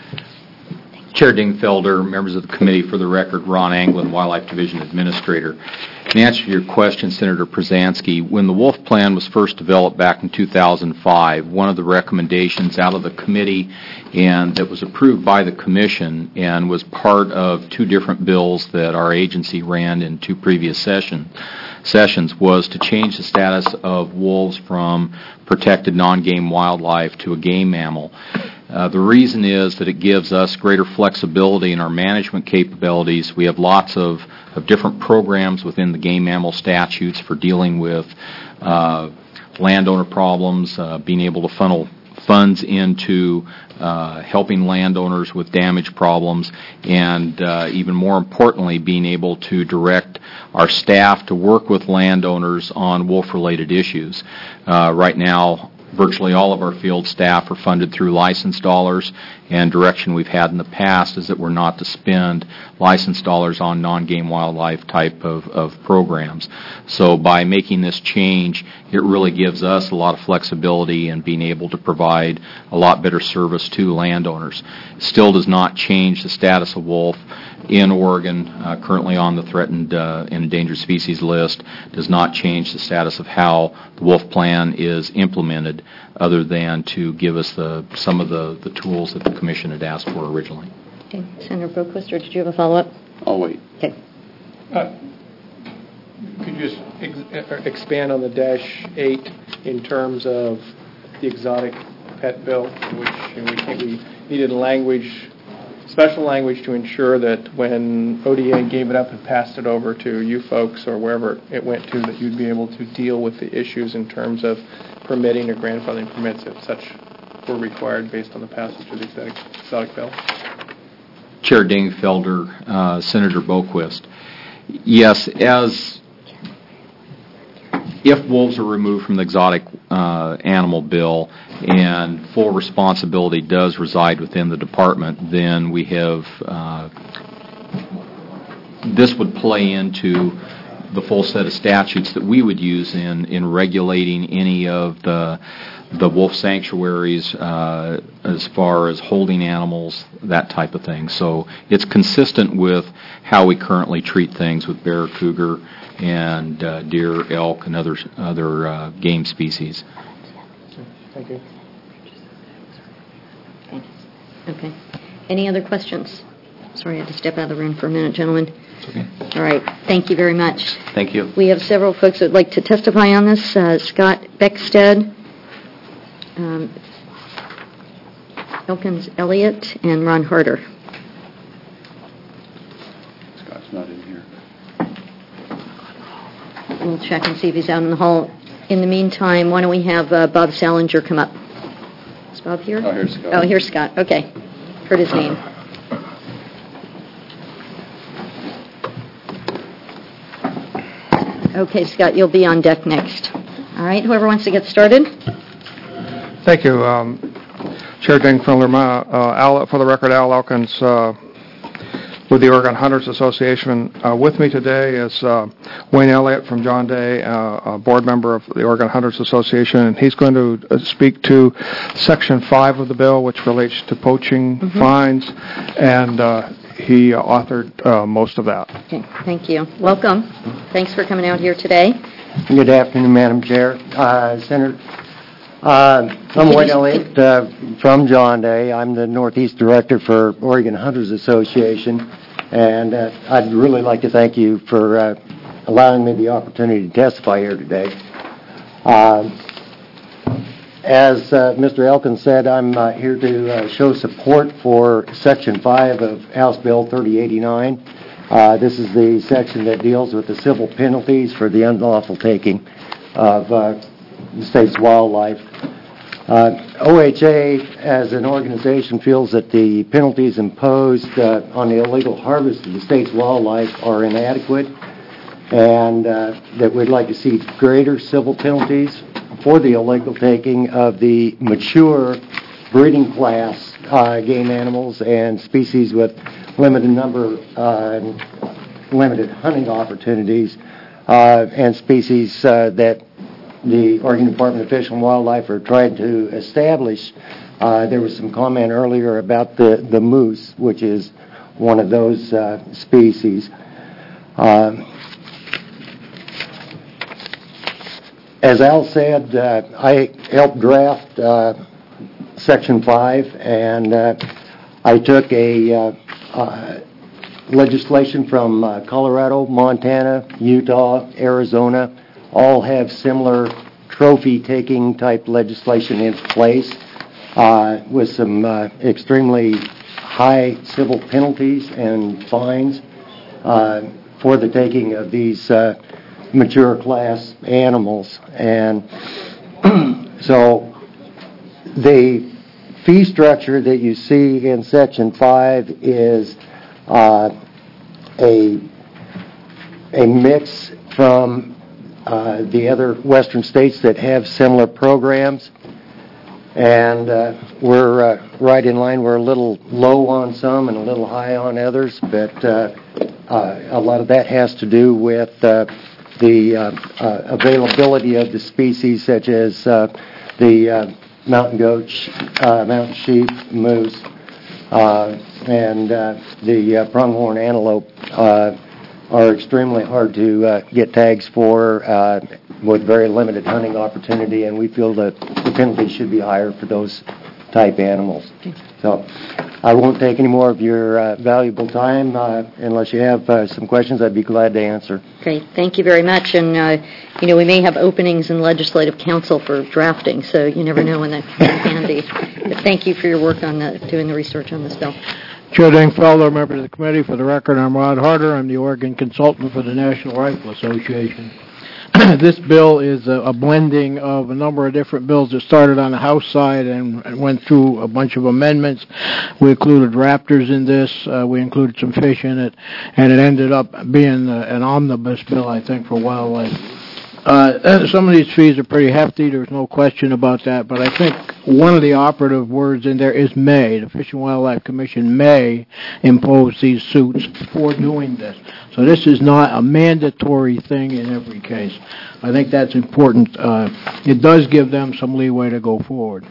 Chair Dingfelder, members of the committee, for the record, Ron Anglin, Wildlife Division Administrator. In answer to your question, Senator Brzezinski, when the Wolf Plan was first developed back in two thousand five, one of the recommendations out of the committee and that was approved by the commission and was part of two different bills that our agency ran in two previous session, sessions was to change the status of wolves from protected non-game wildlife to a game mammal. Uh, the reason is that it gives us greater flexibility in our management capabilities. We have lots of, of different programs within the game mammal statutes for dealing with uh, landowner problems, uh, being able to funnel funds into uh, helping landowners with damage problems, and uh, even more importantly, being able to direct our staff to work with landowners on wolf-related issues. Uh, right now, virtually all of our field staff are funded through license dollars, and direction we've had in the past is that we're not to spend license dollars on non-game wildlife type of, of programs. So by making this change, it really gives us a lot of flexibility in being able to provide a lot better service to landowners. It still does not change the status of wolf in Oregon, uh, currently on the threatened uh, and endangered species list, does not change the status of how the wolf plan is implemented, other than to give us the some of the, the tools that the commission had asked for originally. Okay. Senator Boquist, or did you have a follow-up? I'll wait. Okay. Uh, could you just ex- expand on the dash eight in terms of the exotic pet bill, in which in which I think we needed language, special language to ensure that when O D A gave it up and passed it over to you folks or wherever it went to, that you'd be able to deal with the issues in terms of permitting or grandfathering permits if such were required based on the passage of the exotic, exotic bill. Chair Dingfelder, uh, Senator Boquist. Yes, as if wolves are removed from the exotic uh, animal bill and full responsibility does reside within the department, then we have, uh, this would play into the full set of statutes that we would use in, in regulating any of the the wolf sanctuaries uh, as far as holding animals, that type of thing. So it's consistent with how we currently treat things with bear, cougar, and uh, deer, elk, and other, other uh, game species. Thank you. Okay. Any other questions? Sorry, I had to step out of the room for a minute, gentlemen. All right, thank you very much. Thank you. We have several folks that would like to testify on this. Uh, Scott Beckstead, um, Elkins Elliott, and Ron Harder. Scott's not in here. We'll check and see if he's out in the hall. In the meantime, why don't we have uh, Bob Salinger come up? Is Bob here? Oh, here's Scott. Oh, here's Scott. Okay. Heard his name. Okay, Scott, you'll be on deck next. All right, whoever wants to get started. Thank you. Um, Chair Dingfelder, my, uh, Al, for the record, Al Elkins uh, with the Oregon Hunters Association. Uh, with me today is uh, Wayne Elliott from John Day, uh, a board member of the Oregon Hunters Association, and he's going to uh, speak to Section five of the bill, which relates to poaching mm-hmm. fines, and uh, he authored uh, most of that. Okay, thank you. Welcome. Thanks for coming out here today. Good afternoon, Madam Chair. Uh, Senator, uh, I'm Wayne Elliott uh, from John Day. I'm the Northeast Director for Oregon Hunters Association, and uh, I'd really like to thank you for uh, allowing me the opportunity to testify here today. Uh, As uh, Mister Elkins said, I'm uh, here to uh, show support for Section five of House Bill thirty eighty-nine. Uh, this is the section that deals with the civil penalties for the unlawful taking of uh, the state's wildlife. Uh, O H A, as an organization, feels that the penalties imposed uh, on the illegal harvest of the state's wildlife are inadequate, and uh, that we'd like to see greater civil penalties for the illegal taking of the mature breeding class uh, game animals and species with limited number, uh, limited hunting opportunities, uh, and species uh, that the Oregon Department of Fish and Wildlife are trying to establish. Uh, there was some comment earlier about the, the moose, which is one of those uh, species. Uh, As Al said, uh, I helped draft uh, Section five, and uh, I took a uh, uh, legislation from uh, Colorado, Montana, Utah, Arizona, all have similar trophy-taking type legislation in place uh, with some uh, extremely high civil penalties and fines uh, for the taking of these uh, mature class animals. And so the fee structure that you see in Section five is uh, a a mix from uh, the other western states that have similar programs, and uh, we're uh, right in line. We're a little low on some and a little high on others, but uh, uh, a lot of that has to do with uh, the uh, uh, availability of the species, such as uh, the uh, mountain goat, uh, mountain sheep, moose, uh, and uh, the uh, pronghorn antelope uh, are extremely hard to uh, get tags for uh, with very limited hunting opportunity, and we feel that the penalty should be higher for those type animals. So I won't take any more of your uh, valuable time. Uh, unless you have uh, some questions, I'd be glad to answer. Great. Thank you very much. And, uh, you know, we may have openings in Legislative Council for drafting, so you never know when that comes in handy. But thank you for your work on the, doing the research on this bill. Chair Dingfelder, members of the committee, for the record, I'm Rod Harder. I'm the Oregon consultant for the National Rifle Association. This bill is a, a blending of a number of different bills that started on the House side and, and went through a bunch of amendments. We included raptors in this. Uh, we included some fish in it, and it ended up being uh, an omnibus bill, I think, for wildlife. Uh, some of these fees are pretty hefty. There's no question about that. But I think one of the operative words in there is may. The Fish and Wildlife Commission may impose these suits for doing this. So this is not a mandatory thing in every case. I think that's important. Uh, it does give them some leeway to go forward.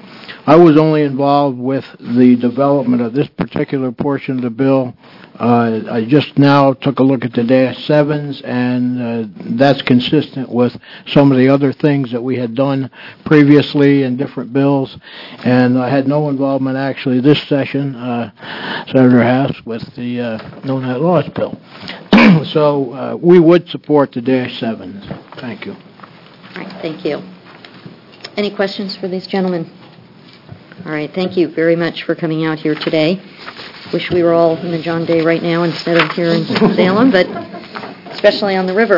I was only involved with the development of this particular portion of the bill. Uh, I just now took a look at the dash sevens, and uh, that's consistent with some of the other things that we had done previously in different bills. And I had no involvement actually this session, uh, Senator Haas, with the uh, No Net Laws bill. So uh, we would support the dash sevens. Thank you. All right, thank you. Any questions for these gentlemen? All right, thank you very much for coming out here today. Wish we were all in the John Day right now instead of here in Salem, but especially on the river.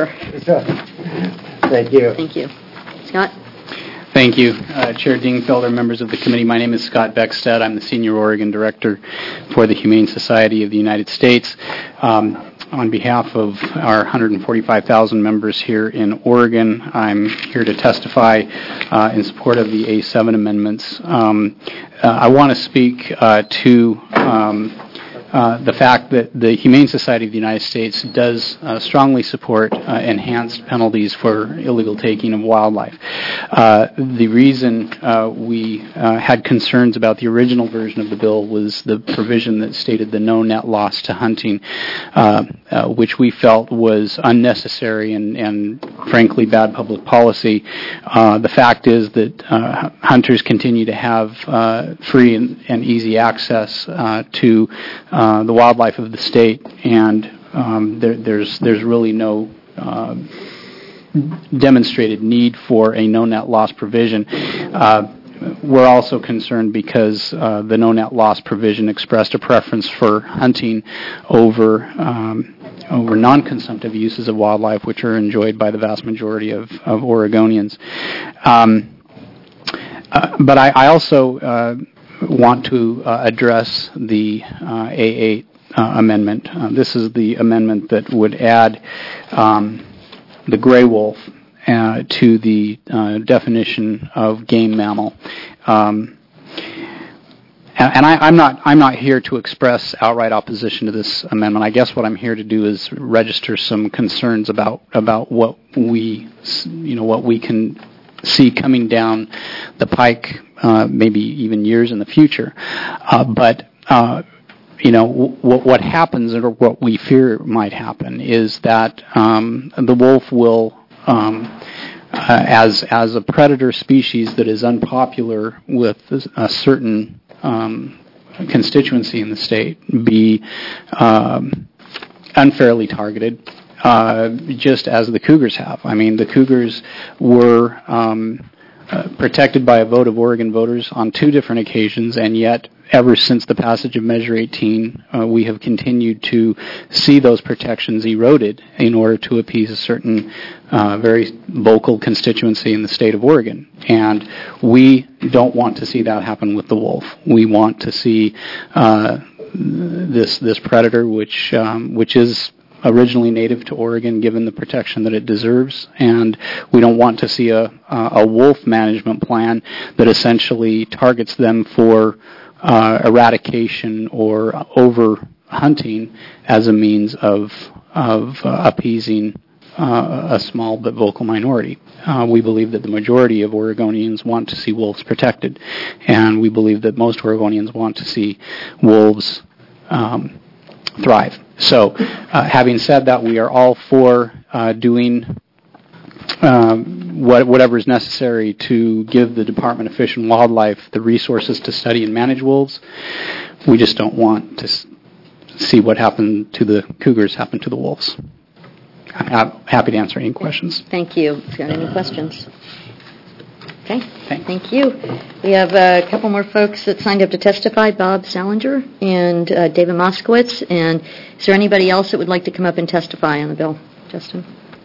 Thank you. Thank you. Scott? Thank you. Uh, Chair Dingfelder, members of the committee, my name is Scott Beckstead. I'm the Senior Oregon Director for the Humane Society of the United States. Um, on behalf of our one hundred forty-five thousand members here in Oregon, I'm here to testify uh, in support of the A seven amendments. Um, uh, I want to speak uh, to um, uh, the fact that the Humane Society of the United States does uh, strongly support uh, enhanced penalties for illegal taking of wildlife. Uh, the reason uh, we uh, had concerns about the original version of the bill was the provision that stated the no net loss to hunting, uh, uh, which we felt was unnecessary and, and frankly bad public policy. Uh, the fact is that uh, hunters continue to have uh, free and, and easy access uh, to uh, the wildlife of the state, and um, there, there's there's really no uh, demonstrated need for a no net loss provision. Uh, we're also concerned because uh, the no net loss provision expressed a preference for hunting over um, over non-consumptive uses of wildlife, which are enjoyed by the vast majority of, of Oregonians. Um, uh, but I, I also uh, want to uh, address the uh, A eight uh, amendment. Uh, this is the amendment that would add um, the gray wolf uh, to the uh, definition of game mammal. Um, and and I, I'm not I'm not here to express outright opposition to this amendment. I guess what I'm here to do is register some concerns about about what we you know what we can see coming down the pike, uh, maybe even years in the future. Uh, but uh, you know w- what happens, or what we fear might happen, is that um, the wolf will, um, uh, as as a predator species that is unpopular with a certain um, constituency in the state, be um, unfairly targeted. Uh, just as the cougars have. I mean, the cougars were um, uh, protected by a vote of Oregon voters on two different occasions, and yet ever since the passage of Measure eighteen, uh, we have continued to see those protections eroded in order to appease a certain uh, very vocal constituency in the state of Oregon. And we don't want to see that happen with the wolf. We want to see uh, this this predator, which um, which is originally native to Oregon, given the protection that it deserves, and we don't want to see a a wolf management plan that essentially targets them for uh, eradication or over hunting as a means of of uh, appeasing uh, a small but vocal minority. Uh, we believe that the majority of Oregonians want to see wolves protected, and we believe that most Oregonians want to see wolves um, thrive. So, uh, having said that, we are all for uh, doing um, what, whatever is necessary to give the Department of Fish and Wildlife the resources to study and manage wolves. We just don't want to s- see what happened to the cougars happen to the wolves. I'm happy to answer any questions. Thank you. Got any questions? Okay, thank you. We have a couple more folks that signed up to testify, Bob Salinger and uh, David Moskowitz. And is there anybody else that would like to come up and testify on the bill? Justin?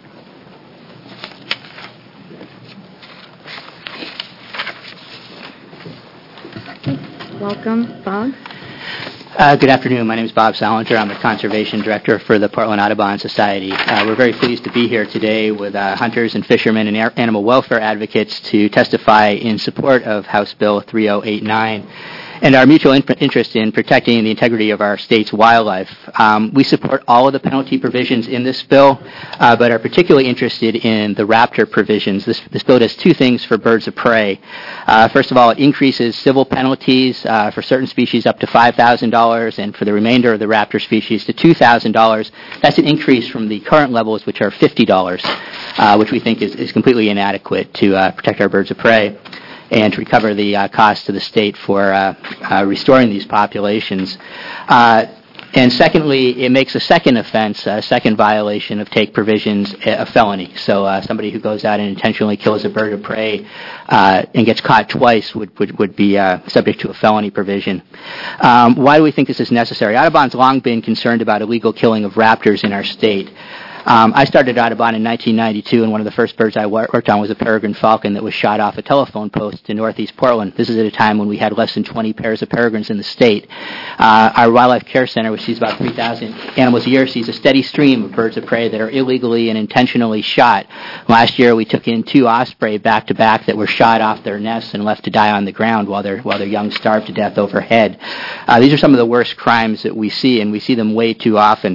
Welcome, Bob. Uh, good afternoon. My name is Bob Salinger. I'm the Conservation Director for the Portland Audubon Society. Uh, we're very pleased to be here today with uh, hunters and fishermen and animal welfare advocates to testify in support of House Bill three oh eight nine. and our mutual in- interest in protecting the integrity of our state's wildlife. Um, we support all of the penalty provisions in this bill, uh, but are particularly interested in the raptor provisions. This, this bill does two things for birds of prey. Uh, first of all, it increases civil penalties uh, for certain species up to five thousand dollars, and for the remainder of the raptor species to two thousand dollars. That's an increase from the current levels, which are fifty dollars, uh, which we think is, is completely inadequate to uh, protect our birds of prey and to recover the uh, cost to the state for uh, uh, restoring these populations. Uh, And secondly, it makes a second offense, a second violation of take provisions, a felony. So uh, somebody who goes out and intentionally kills a bird of prey uh, and gets caught twice would, would, would be uh, subject to a felony provision. Um, why do we think this is necessary? Audubon's long been concerned about illegal killing of raptors in our state. Um, I started Audubon in nineteen ninety-two, and one of the first birds I worked on was a peregrine falcon that was shot off a telephone post in northeast Portland. This is at a time when we had less than twenty pairs of peregrines in the state. Uh, our wildlife care center, which sees about three thousand animals a year, sees a steady stream of birds of prey that are illegally and intentionally shot. Last year, we took in two osprey back-to-back that were shot off their nests and left to die on the ground while their while their young starved to death overhead. Uh, these are some of the worst crimes that we see, and we see them way too often.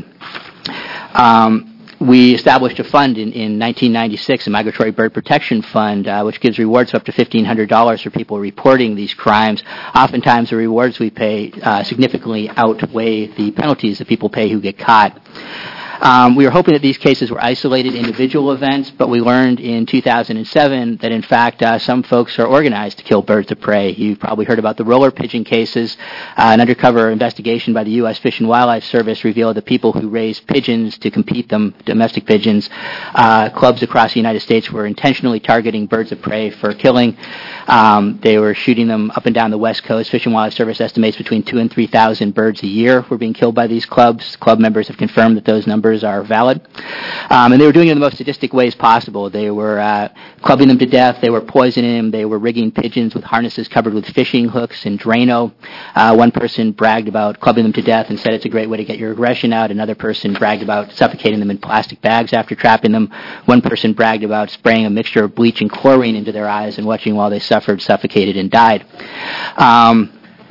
Um, We established a fund in, in nineteen ninety-six, a Migratory Bird Protection Fund, uh, which gives rewards of up to fifteen hundred dollars for people reporting these crimes. Oftentimes, the rewards we pay uh, significantly outweigh the penalties that people pay who get caught. Um, we were hoping that these cases were isolated individual events, but we learned in two thousand seven that, in fact, uh, some folks are organized to kill birds of prey. You've probably heard about the roller pigeon cases. Uh, an undercover investigation by the U S Fish and Wildlife Service revealed that people who raised pigeons to compete them, domestic pigeons, uh, clubs across the United States were intentionally targeting birds of prey for killing. Um, they were shooting them up and down the West Coast. Fish and Wildlife Service estimates between two and three thousand birds a year were being killed by these clubs. Club members have confirmed that those numbers are valid. Um, and they were doing it in the most sadistic ways possible. They were uh, clubbing them to death. They were poisoning them. They were rigging pigeons with harnesses covered with fishing hooks and Drano. Uh, one person bragged about clubbing them to death and said it's a great way to get your aggression out. Another person bragged about suffocating them in plastic bags after trapping them. One person bragged about spraying a mixture of bleach and chlorine into their eyes and watching while they suffered, suffocated, and died. Um,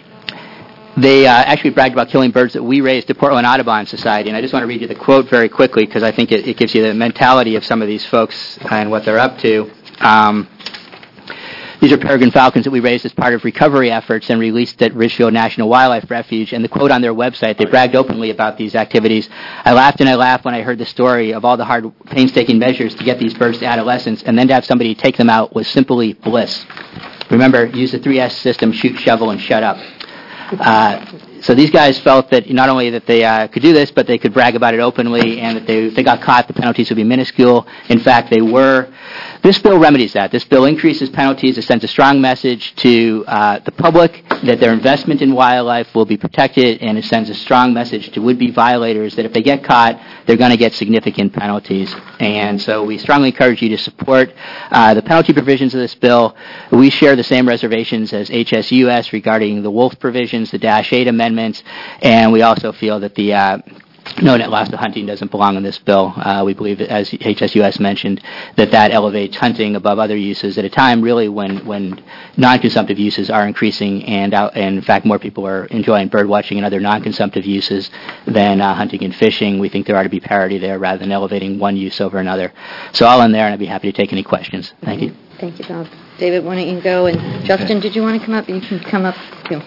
They uh, actually bragged about killing birds that we raised at Portland Audubon Society, and I just want to read you the quote very quickly because I think it, it gives you the mentality of some of these folks and what they're up to. Um, these are peregrine falcons that we raised as part of recovery efforts and released at Ridgefield National Wildlife Refuge, and the quote on their website, they bragged openly about these activities. I laughed and I laughed when I heard the story of all the hard, painstaking measures to get these birds to adolescence, and then to have somebody take them out was simply bliss. Remember, use the three S system, shoot, shovel, and shut up. Uh, so these guys felt that not only that they uh, could do this, but they could brag about it openly, and that they, if they got caught, the penalties would be minuscule. In fact, they were. This bill remedies that. This bill increases penalties. It sends a strong message to uh, the public that their investment in wildlife will be protected, and it sends a strong message to would-be violators that if they get caught, they're going to get significant penalties. And so we strongly encourage you to support uh, the penalty provisions of this bill. We share the same reservations as H S U S regarding the wolf provisions, the Dash eight amendments, and we also feel that the uh, no net loss to hunting doesn't belong in this bill. Uh, we believe, as H S U S mentioned, that that elevates hunting above other uses at a time really when, when non-consumptive uses are increasing and, out, and in fact more people are enjoying bird watching and other non-consumptive uses than uh, hunting and fishing. We think there ought to be parity there rather than elevating one use over another. So I'll end there and I'd be happy to take any questions. Thank you. Thank you, Bob. David, why don't you go? And Justin, did you want to come up? You can come up too.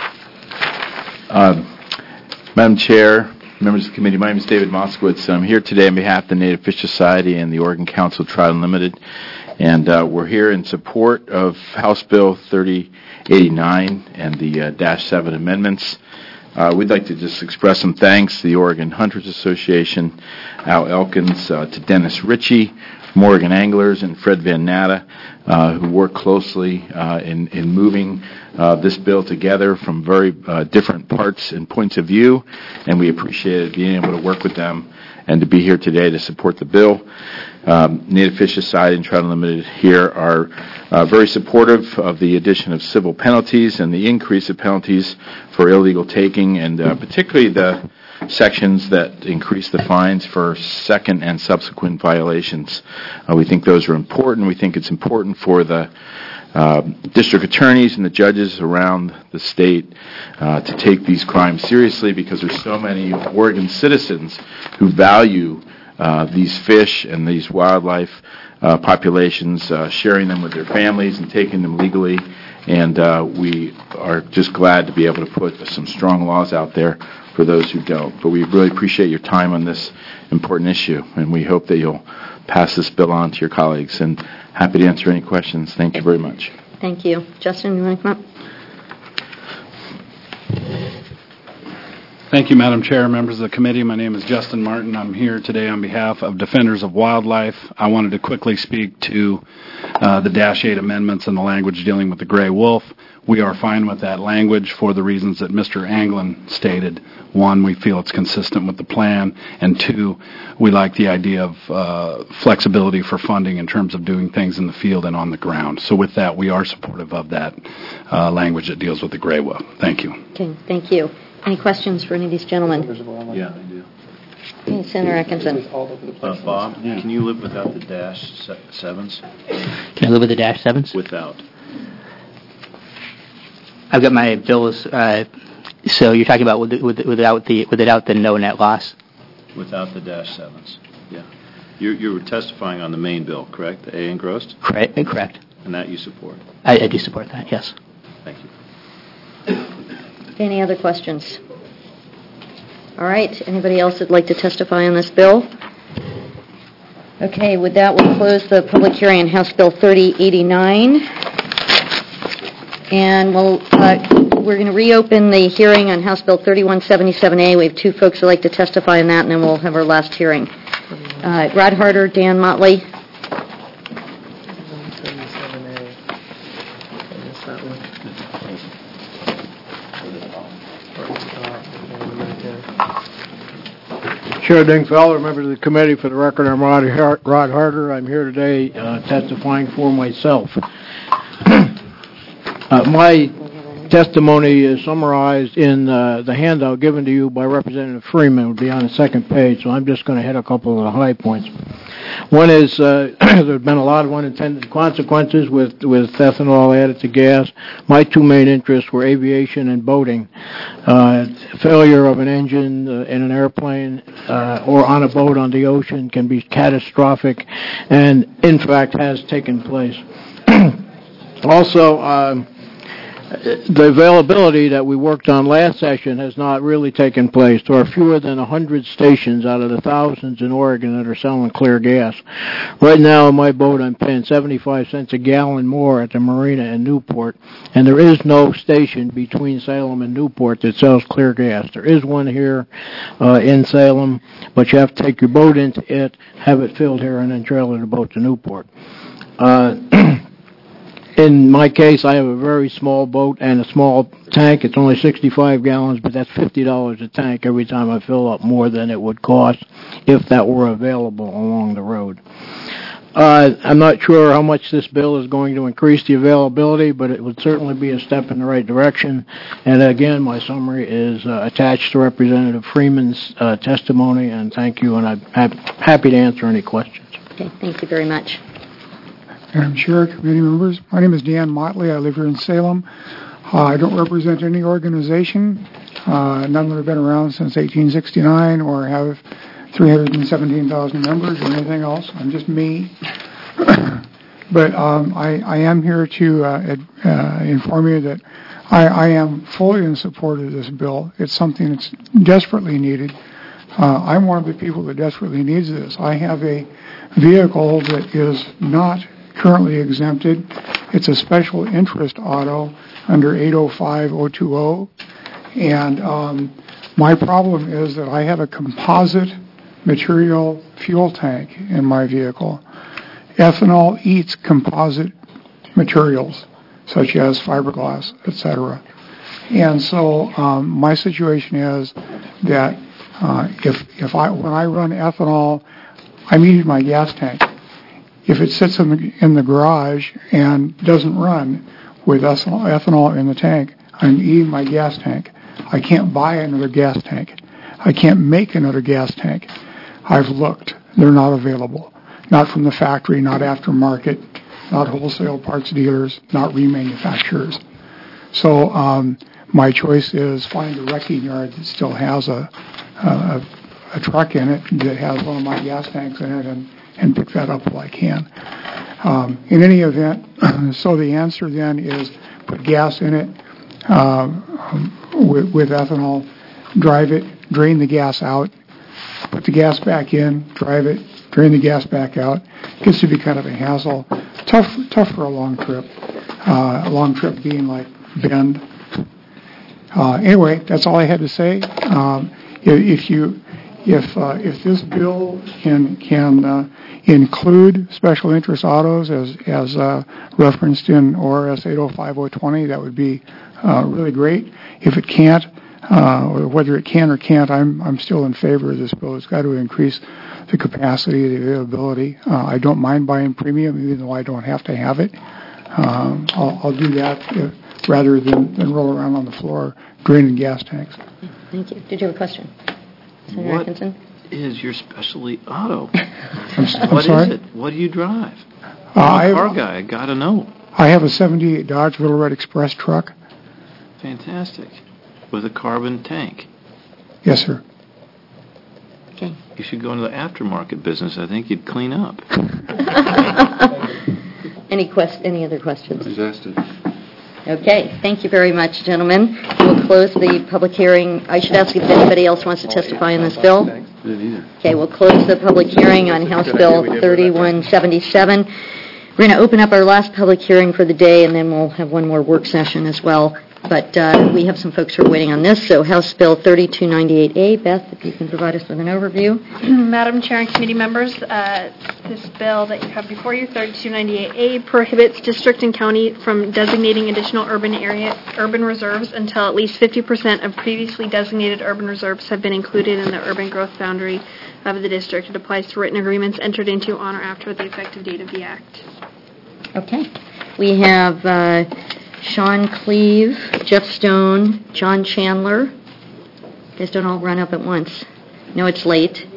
Um, Madam Chair, members of the committee, my name is David Moskowitz. I'm here today on behalf of the Native Fish Society and the Oregon Council Trout Unlimited, and uh, we're here in support of House Bill thirty eighty-nine and the uh, Dash seven amendments. Uh, we'd like to just express some thanks to the Oregon Hunters Association, Al Elkins, uh, to Dennis Ritchie, Morgan Anglers, and Fred Van Natta, uh, who work closely uh, in, in moving uh, this bill together from very uh, different parts and points of view, and we appreciated being able to work with them and to be here today to support the bill. Um, Native Fish Society and Trout Unlimited here are uh, very supportive of the addition of civil penalties and the increase of penalties for illegal taking, and uh, particularly the sections that increase the fines for second and subsequent violations. Uh, we think those are important. We think it's important for the uh, district attorneys and the judges around the state uh, to take these crimes seriously, because there's so many Oregon citizens who value uh, these fish and these wildlife uh, populations, uh, sharing them with their families and taking them legally. And uh, we are just glad to be able to put some strong laws out there for those who don't. But we really appreciate your time on this important issue, and we hope that you'll pass this bill on to your colleagues. And happy to answer any questions. Thank you very much. Thank you. Justin, you want to come up? Thank you, Madam Chair, members of the committee. My name is Justin Martin. I'm here today on behalf of Defenders of Wildlife. I wanted to quickly speak to uh, the Dash eight amendments and the language dealing with the gray wolf. We are fine with that language for the reasons that Mister Anglin stated. One, we feel it's consistent with the plan, and two, we like the idea of uh, flexibility for funding in terms of doing things in the field and on the ground. So with that, we are supportive of that uh, language that deals with the gray wolf. Thank you. Okay, thank you. Any questions for any of these gentlemen? Yeah, I do. Okay, Senator Atkinson. Uh, Bob, can you live without the dash se- sevens? Can I live with the dash sevens? Without. I've got my bills. Uh, so you're talking about with, with, without the without the no net loss? Without the dash sevens. Yeah. You you were testifying on the main bill, correct? The A engrossed. Correct. Correct. And that you support. I, I do support that. Yes. Thank you. Any other questions? All right. Anybody else that'd like to testify on this bill? Okay. With that, we'll close the public hearing on House Bill thirty eighty-nine. And we'll, uh, we're going to reopen the hearing on House Bill thirty-one seventy-seven A. We have two folks who like to testify on that, and then we'll have our last hearing. Uh, Rod Harder, Dan Motley. Chair Dingfelder, members of the committee, for the record, I'm Rod, Har- Rod Harder. I'm here today uh, testifying for myself. Uh, my testimony is summarized in uh, the handout given to you by Representative Freeman. It will be on the second page, so I'm just going to hit a couple of the high points. One is uh, there have been a lot of unintended consequences with, with ethanol added to gas. My two main interests were aviation and boating. Uh, failure of an engine uh, in an airplane uh, or on a boat on the ocean can be catastrophic, and in fact has taken place. Also, um, the availability that we worked on last session has not really taken place. There are fewer than one hundred stations out of the thousands in Oregon that are selling clear gas. Right now on my boat I'm paying seventy-five cents a gallon more at the marina in Newport, and there is no station between Salem and Newport that sells clear gas. There is one here uh, in Salem, but you have to take your boat into it, have it filled here, and then trailer the boat to Newport. Uh, In my case, I have a very small boat and a small tank. It's only sixty-five gallons, but that's fifty dollars a tank every time I fill up, more than it would cost if that were available along the road. Uh, I'm not sure how much this bill is going to increase the availability, but it would certainly be a step in the right direction. And again, my summary is uh, attached to Representative Freeman's uh, testimony, and thank you, and I'm ha- happy to answer any questions. Okay, thank you very much. Madam Chair, committee members, my name is Dan Motley. I live here in Salem. Uh, I don't represent any organization, uh, none that have been around since eighteen sixty-nine or have three hundred seventeen thousand members or anything else. I'm just me. But um, I, I am here to uh, ed, uh, inform you that I, I am fully in support of this bill. It's something that's desperately needed. Uh, I'm one of the people that desperately needs this. I have a vehicle that is not currently exempted. It's a special interest auto under eight oh five oh two oh, and um, my problem is that I have a composite material fuel tank in my vehicle. Ethanol eats composite materials such as fiberglass, et cetera. And so um, my situation is that uh, if if I when I run ethanol, I'm eating my gas tank. If it sits in the, in the garage and doesn't run with ethanol, ethanol in the tank, I'm eating my gas tank. I can't buy another gas tank. I can't make another gas tank. I've looked. They're not available. Not from the factory, not aftermarket. not wholesale parts dealers, not remanufacturers. So um, my choice is find a wrecking yard that still has a, a, a truck in it that has one of my gas tanks in it, and, and pick that up if I can. Um, in any event, so the answer then is put gas in it um, with, with ethanol, drive it, drain the gas out, put the gas back in, drive it, drain the gas back out. Gets to be kind of a hassle. Tough, tough for a long trip. Uh, a long trip being like Bend. Uh, anyway, that's all I had to say. Um, if, if you, if uh, if this bill can can uh, include special interest autos as as uh, referenced in O R S eight oh five oh twenty, that would be uh, really great. If it can't, uh, or whether it can or can't, I'm I'm still in favor of this bill. It's got to increase the capacity, the availability. Uh, I don't mind buying premium, even though I don't have to have it. Um, I'll, I'll do that if, rather than, than roll around on the floor draining gas tanks. Thank you. Did you have a question, Senator What Atkinson? is your specialty auto? I'm, I'm What sorry? is it? What do you drive? Uh, I'm I a car have, guy. I got to know. I have a seventy-eight Dodge Little Red Express truck. Fantastic. With a carbon tank. Yes, sir. Okay. You should go into the aftermarket business. I think you'd clean up. Any quest? Any other questions? Exhausted. Okay. Thank you very much, gentlemen. We'll close the public hearing. I should ask if anybody else wants to testify in this bill. Okay. We'll close the public hearing on House Bill thirty-one seventy-seven. We're going to open up our last public hearing for the day, and then we'll have one more work session as well. But uh, we have some folks who are waiting on this. So House Bill thirty-two ninety-eight A. Beth, if you can provide us with an overview. Madam Chair and committee members, uh, this bill that you have before you, thirty-two ninety-eight A, prohibits district and county from designating additional urban area, urban reserves until at least fifty percent of previously designated urban reserves have been included in the urban growth boundary of the district. It applies to written agreements entered into on or after the effective date of the act. Okay. We have uh, Sean Cleve, Jeff Stone, John Chandler. You guys don't all run up at once. No, it's late.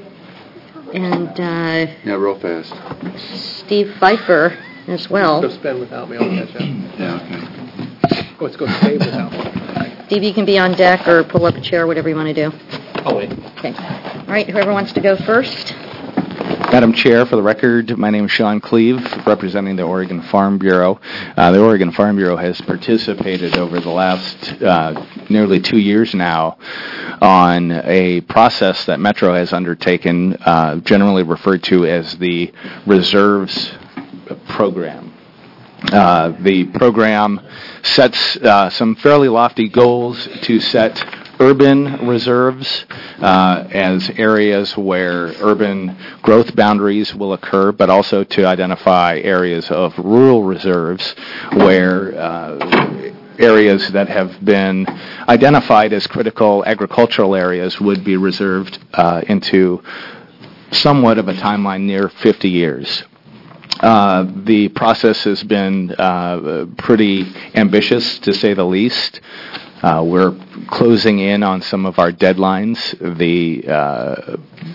And uh, Yeah, real fast. Steve Pfeiffer as well. Go spend without me. I'll catch up. Yeah, okay. Let's go save without me. Steve, you can be on deck or pull up a chair, whatever you want to do. I'll wait. Okay. All right, whoever wants to go first. Madam Chair, for the record, my name is Sean Cleve, representing the Oregon Farm Bureau. Uh, the Oregon Farm Bureau has participated over the last uh, nearly two years now on a process that Metro has undertaken, uh, generally referred to as the Reserves Program. Uh, the program sets uh, some fairly lofty goals to set urban reserves uh, as areas where urban growth boundaries will occur, but also to identify areas of rural reserves where uh, areas that have been identified as critical agricultural areas would be reserved uh, into somewhat of a timeline near fifty years. Uh, the process has been uh, pretty ambitious, to say the least. Uh, we're closing in on some of our deadlines. The uh,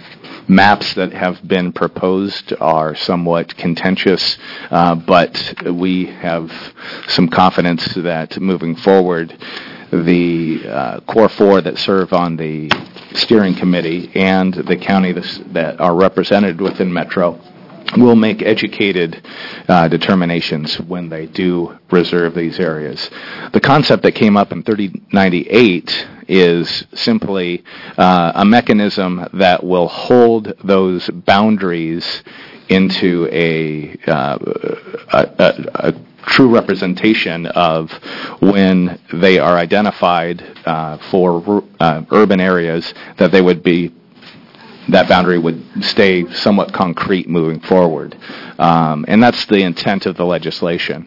maps that have been proposed are somewhat contentious, uh, but we have some confidence that moving forward, the uh, core four that serve on the steering committee and the county that are represented within Metro will make educated uh, determinations when they do reserve these areas. The concept that came up in thirty ninety-eight is simply uh, a mechanism that will hold those boundaries into a, uh, a, a, a true representation of when they are identified uh, for uh, urban areas, that they would be that boundary would stay somewhat concrete moving forward. Um, and that's the intent of the legislation.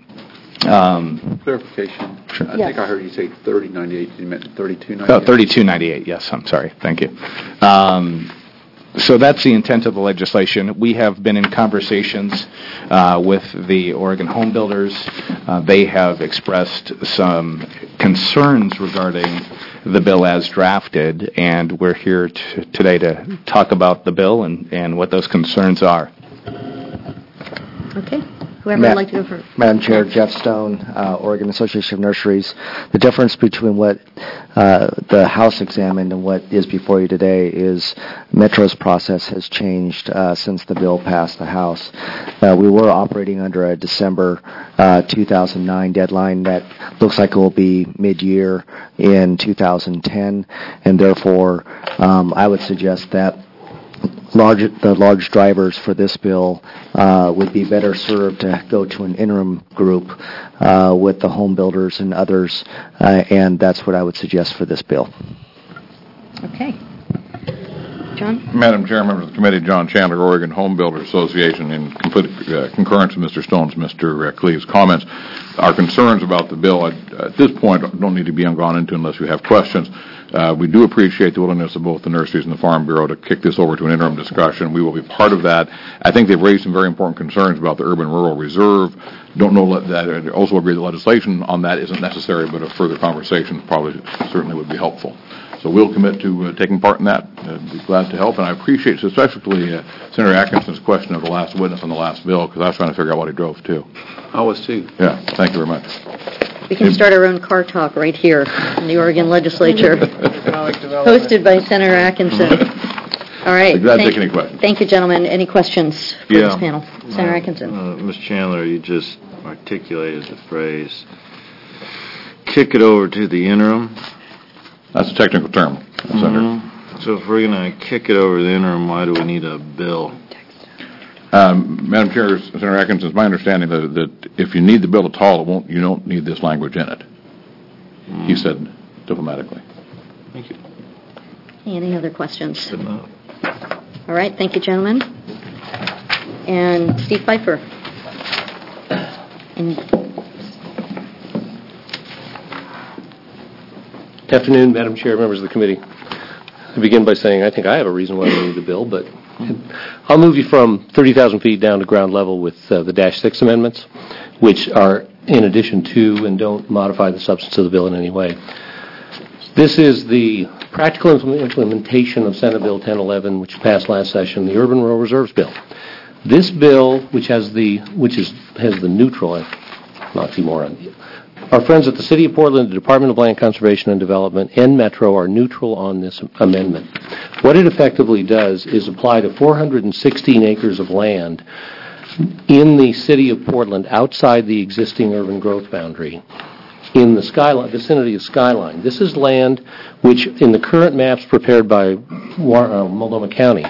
Um, Clarification. Sure. I Yes. think I heard you say thirty ninety-eight. You meant thirty-two ninety-eight? oh, thirty-two ninety-eight, yes, I'm sorry. Thank you. Um, so that's the intent of the legislation. We have been in conversations uh, with the Oregon home builders. Uh, they have expressed some concerns regarding the bill as drafted, and we're here t- today to talk about the bill and, and what those concerns are. Okay. Whoever Ma- would like to go first. Madam Chair, Jeff Stone, uh, Oregon Association of Nurseries. The difference between what uh, the House examined and what is before you today is Metro's process has changed uh, since the bill passed the House. Uh, we were operating under a December uh, two thousand nine deadline that looks like it will be mid-year in two thousand ten, and therefore um, I would suggest that Large, the large drivers for this bill uh, would be better served to go to an interim group uh, with the home builders and others, uh, and that's what I would suggest for this bill. Okay. John? Madam Chair, members of the committee, John Chandler, Oregon Home Builders Association, in complete uh, concurrence with Mister Stone's, Mister Cleave's comments. Our concerns about the bill at, at this point don't need to be gone into unless you have questions. Uh, we do appreciate the willingness of both the nurseries and the Farm Bureau to kick this over to an interim discussion. We will be part of that. I think they've raised some very important concerns about the urban-rural reserve. Don't know that. I also agree that legislation on that isn't necessary, but a further conversation probably certainly would be helpful. So we'll commit to uh, taking part in that. Uh, be glad to help, and I appreciate especially uh, Senator Atkinson's question of the last witness on the last bill, because I was trying to figure out what he drove to. I was too. Yeah, thank you very much. We can start our own car talk right here in the Oregon legislature, hosted by Senator Atkinson. All right. Glad to thank, take any questions. Thank you, gentlemen. Any questions for Yeah. this panel? Senator Uh, Atkinson. Uh, Miz Chandler, you just articulated the phrase, kick it over to the interim. That's a technical term, Senator. Mm-hmm. So if we're going to kick it over to the interim, why do we need a bill? Um, Madam Chair, Senator Atkinson, it's my understanding that, that if you need the bill at all, it won't, you don't need this language in it. Mm. He said diplomatically. Thank you. Any other questions? Good enough. All right. Thank you, gentlemen. And Steve Pfeiffer. And Good afternoon, Madam Chair, members of the committee. I begin by saying I think I have a reason why we need the bill, but I'll move you from thirty thousand feet down to ground level with uh, the Dash six amendments, which are in addition to and don't modify the substance of the bill in any way. This is the practical implementation of Senate Bill ten eleven, which passed last session, the Urban Rural Reserves Bill. This bill, which has the which is has the neutral oxymoron. Our friends at the City of Portland, the Department of Land Conservation and Development, and Metro are neutral on this amendment. What it effectively does is apply to four hundred sixteen acres of land in the City of Portland outside the existing urban growth boundary in the skyline, vicinity of Skyline. This is land which, in the current maps prepared by uh, Multnomah County,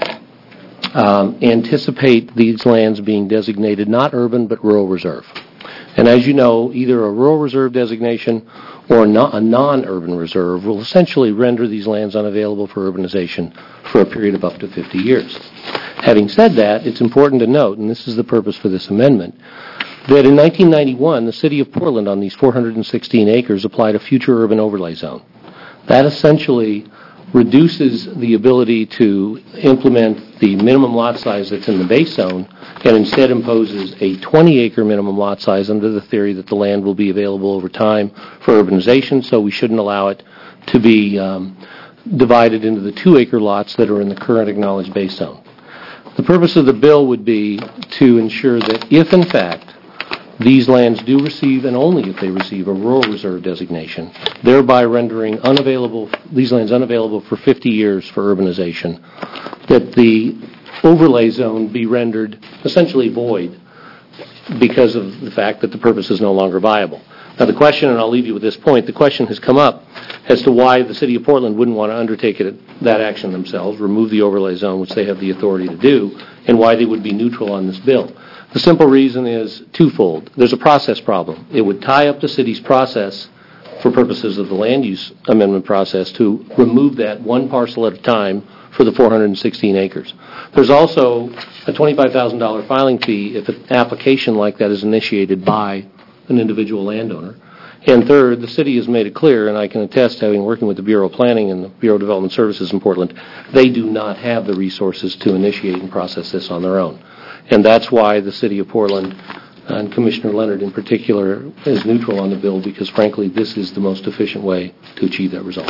um, anticipate these lands being designated not urban but rural reserve. And as you know, either a rural reserve designation or a non-urban reserve will essentially render these lands unavailable for urbanization for a period of up to fifty years. Having said that, it's important to note, and this is the purpose for this amendment, that in nineteen ninety-one, the City of Portland on these four hundred sixteen acres applied a future urban overlay zone. That essentially reduces the ability to implement the minimum lot size that's in the base zone and instead imposes a twenty acre minimum lot size under the theory that the land will be available over time for urbanization, so we shouldn't allow it to be um, divided into the two acre lots that are in the current acknowledged base zone. The purpose of the bill would be to ensure that if, in fact, these lands do receive, and only if they receive, a rural reserve designation, thereby rendering unavailable these lands unavailable for fifty years for urbanization, that the overlay zone be rendered essentially void because of the fact that the purpose is no longer viable. Now the question, and I'll leave you with this point, the question has come up as to why the City of Portland wouldn't want to undertake it, that action themselves, remove the overlay zone, which they have the authority to do, and why they would be neutral on this bill. The simple reason is twofold. There's a process problem. It would tie up the city's process for purposes of the land use amendment process to remove that one parcel at a time for the four hundred sixteen acres. There's also a twenty-five thousand dollars filing fee if an application like that is initiated by an individual landowner. And third, the city has made it clear, and I can attest, having working with the Bureau of Planning and the Bureau of Development Services in Portland, they do not have the resources to initiate and process this on their own. And that's why the City of Portland, and Commissioner Leonard in particular, is neutral on the bill, because frankly this is the most efficient way to achieve that result.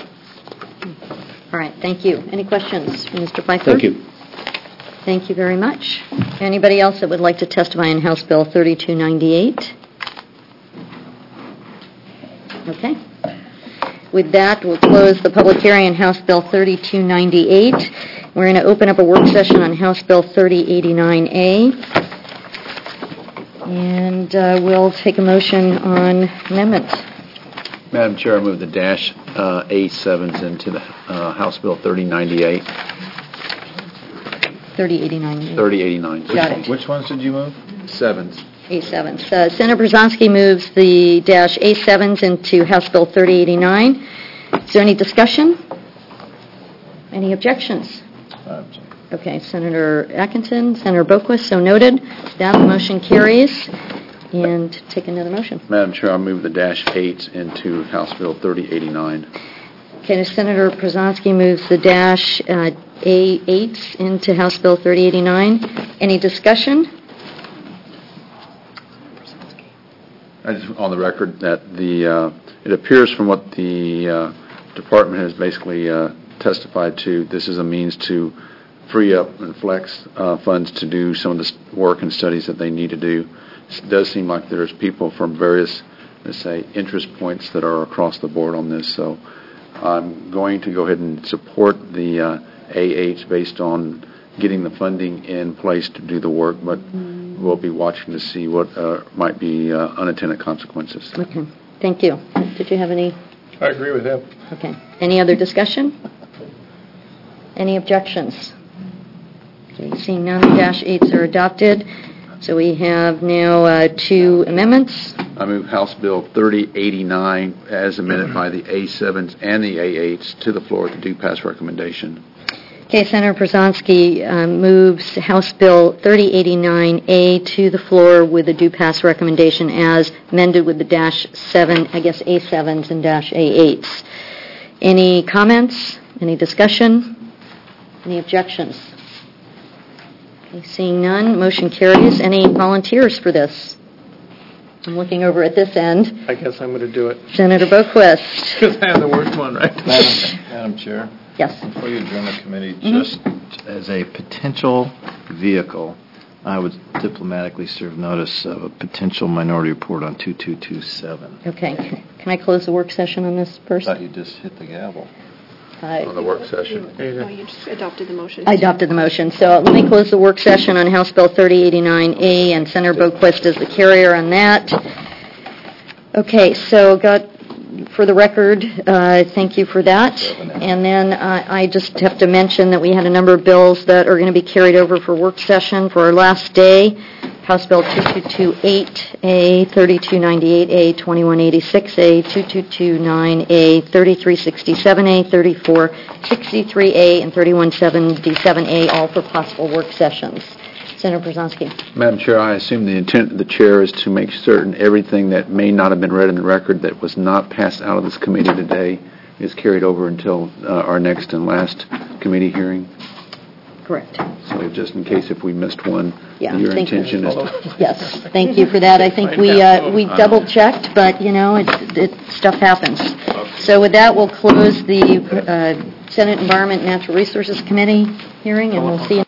all right. Thank you. Any questions for Mister Pfeiffer? Thank you. Thank you very much. Anybody else that would like to testify on House Bill thirty-two ninety-eight? Okay. With that, we'll close the public hearing on House Bill thirty-two ninety-eight. We're going to open up a work session on House Bill thirty eighty-nine A. And uh, we'll take a motion on amendments. Madam Chair, I move the dash uh, A sevens into the uh, House Bill thirty ninety-eight. thirty eighty-nine. thirty eighty-nine. Got it. Which ones did you move? Sevens. A sevens. Uh, Senator Brzezinski moves the dash A sevens into House Bill thirty eighty-nine. Is there any discussion? Any objections? Okay, Senator Atkinson, Senator Boquist, so noted. That motion carries. And take another motion. Madam Chair, I move the dash eights into House Bill thirty eighty-nine. Okay, Senator Brzezinski moves the dash uh, A eights into House Bill thirty eighty-nine. Any discussion? I just, on the record, that the uh, it appears from what the uh, department has basically uh, testified to, this is a means to free up and flex uh, funds to do some of the work and studies that they need to do. It does seem like there's people from various, let's say, interest points that are across the board on this. So I'm going to go ahead and support the uh, A eight based on getting the funding in place to do the work, but mm. we'll be watching to see what uh, might be uh, unintended consequences. Okay. Thank you. Did you have any? I agree with him. Okay. Any other discussion? Any objections? Okay, seeing none, the dash eights are adopted. So we have now uh, two amendments. I move House Bill thirty eighty-nine as amended by the A sevens and the A eights to the floor with the due pass recommendation. Okay, Senator Brzezinski uh, moves House Bill thirty eighty-nine A to the floor with a due pass recommendation as amended with the dash seven, I guess A sevens and dash A eights. Any comments? Any discussion? Any objections? Okay, seeing none, motion carries. Any volunteers for this? I'm looking over at this end. I guess I'm going to do it. Senator Boquist. Because I have the worst one, right? Madam, Madam Chair? Yes. Before you adjourn the committee, Mm-hmm. just as a potential vehicle, I would diplomatically serve notice of a potential minority report on two two two seven. Okay. Can I close the work session on this I first? thought you just hit the gavel. I On the work session. No, you just adopted the motion. I adopted the motion. So let me close the work session on House Bill thirty eighty-nine A, and Senator Boquist is the carrier on that. Okay, so got, for the record, uh, thank you for that. And then uh, I just have to mention that we had a number of bills that are going to be carried over for work session for our last day. House Bill two two two eight A, thirty-two ninety-eight A, twenty-one eighty-six A, two two two nine A, thirty-three sixty-seven A, thirty-four sixty-three A, and thirty-one seventy-seven A, all for possible work sessions. Senator Brzezinski. Madam Chair, I assume the intent of the chair is to make certain everything that may not have been read in the record that was not passed out of this committee today is carried over until uh, our next and last committee hearing. Correct. So just in case if we missed one, Yeah, your thank you. intention is to... Yes, thank you for that. I think we uh, we double checked, but you know, it, it stuff happens. So with that, we'll close the uh, Senate Environment and Natural Resources Committee hearing, and we'll see you.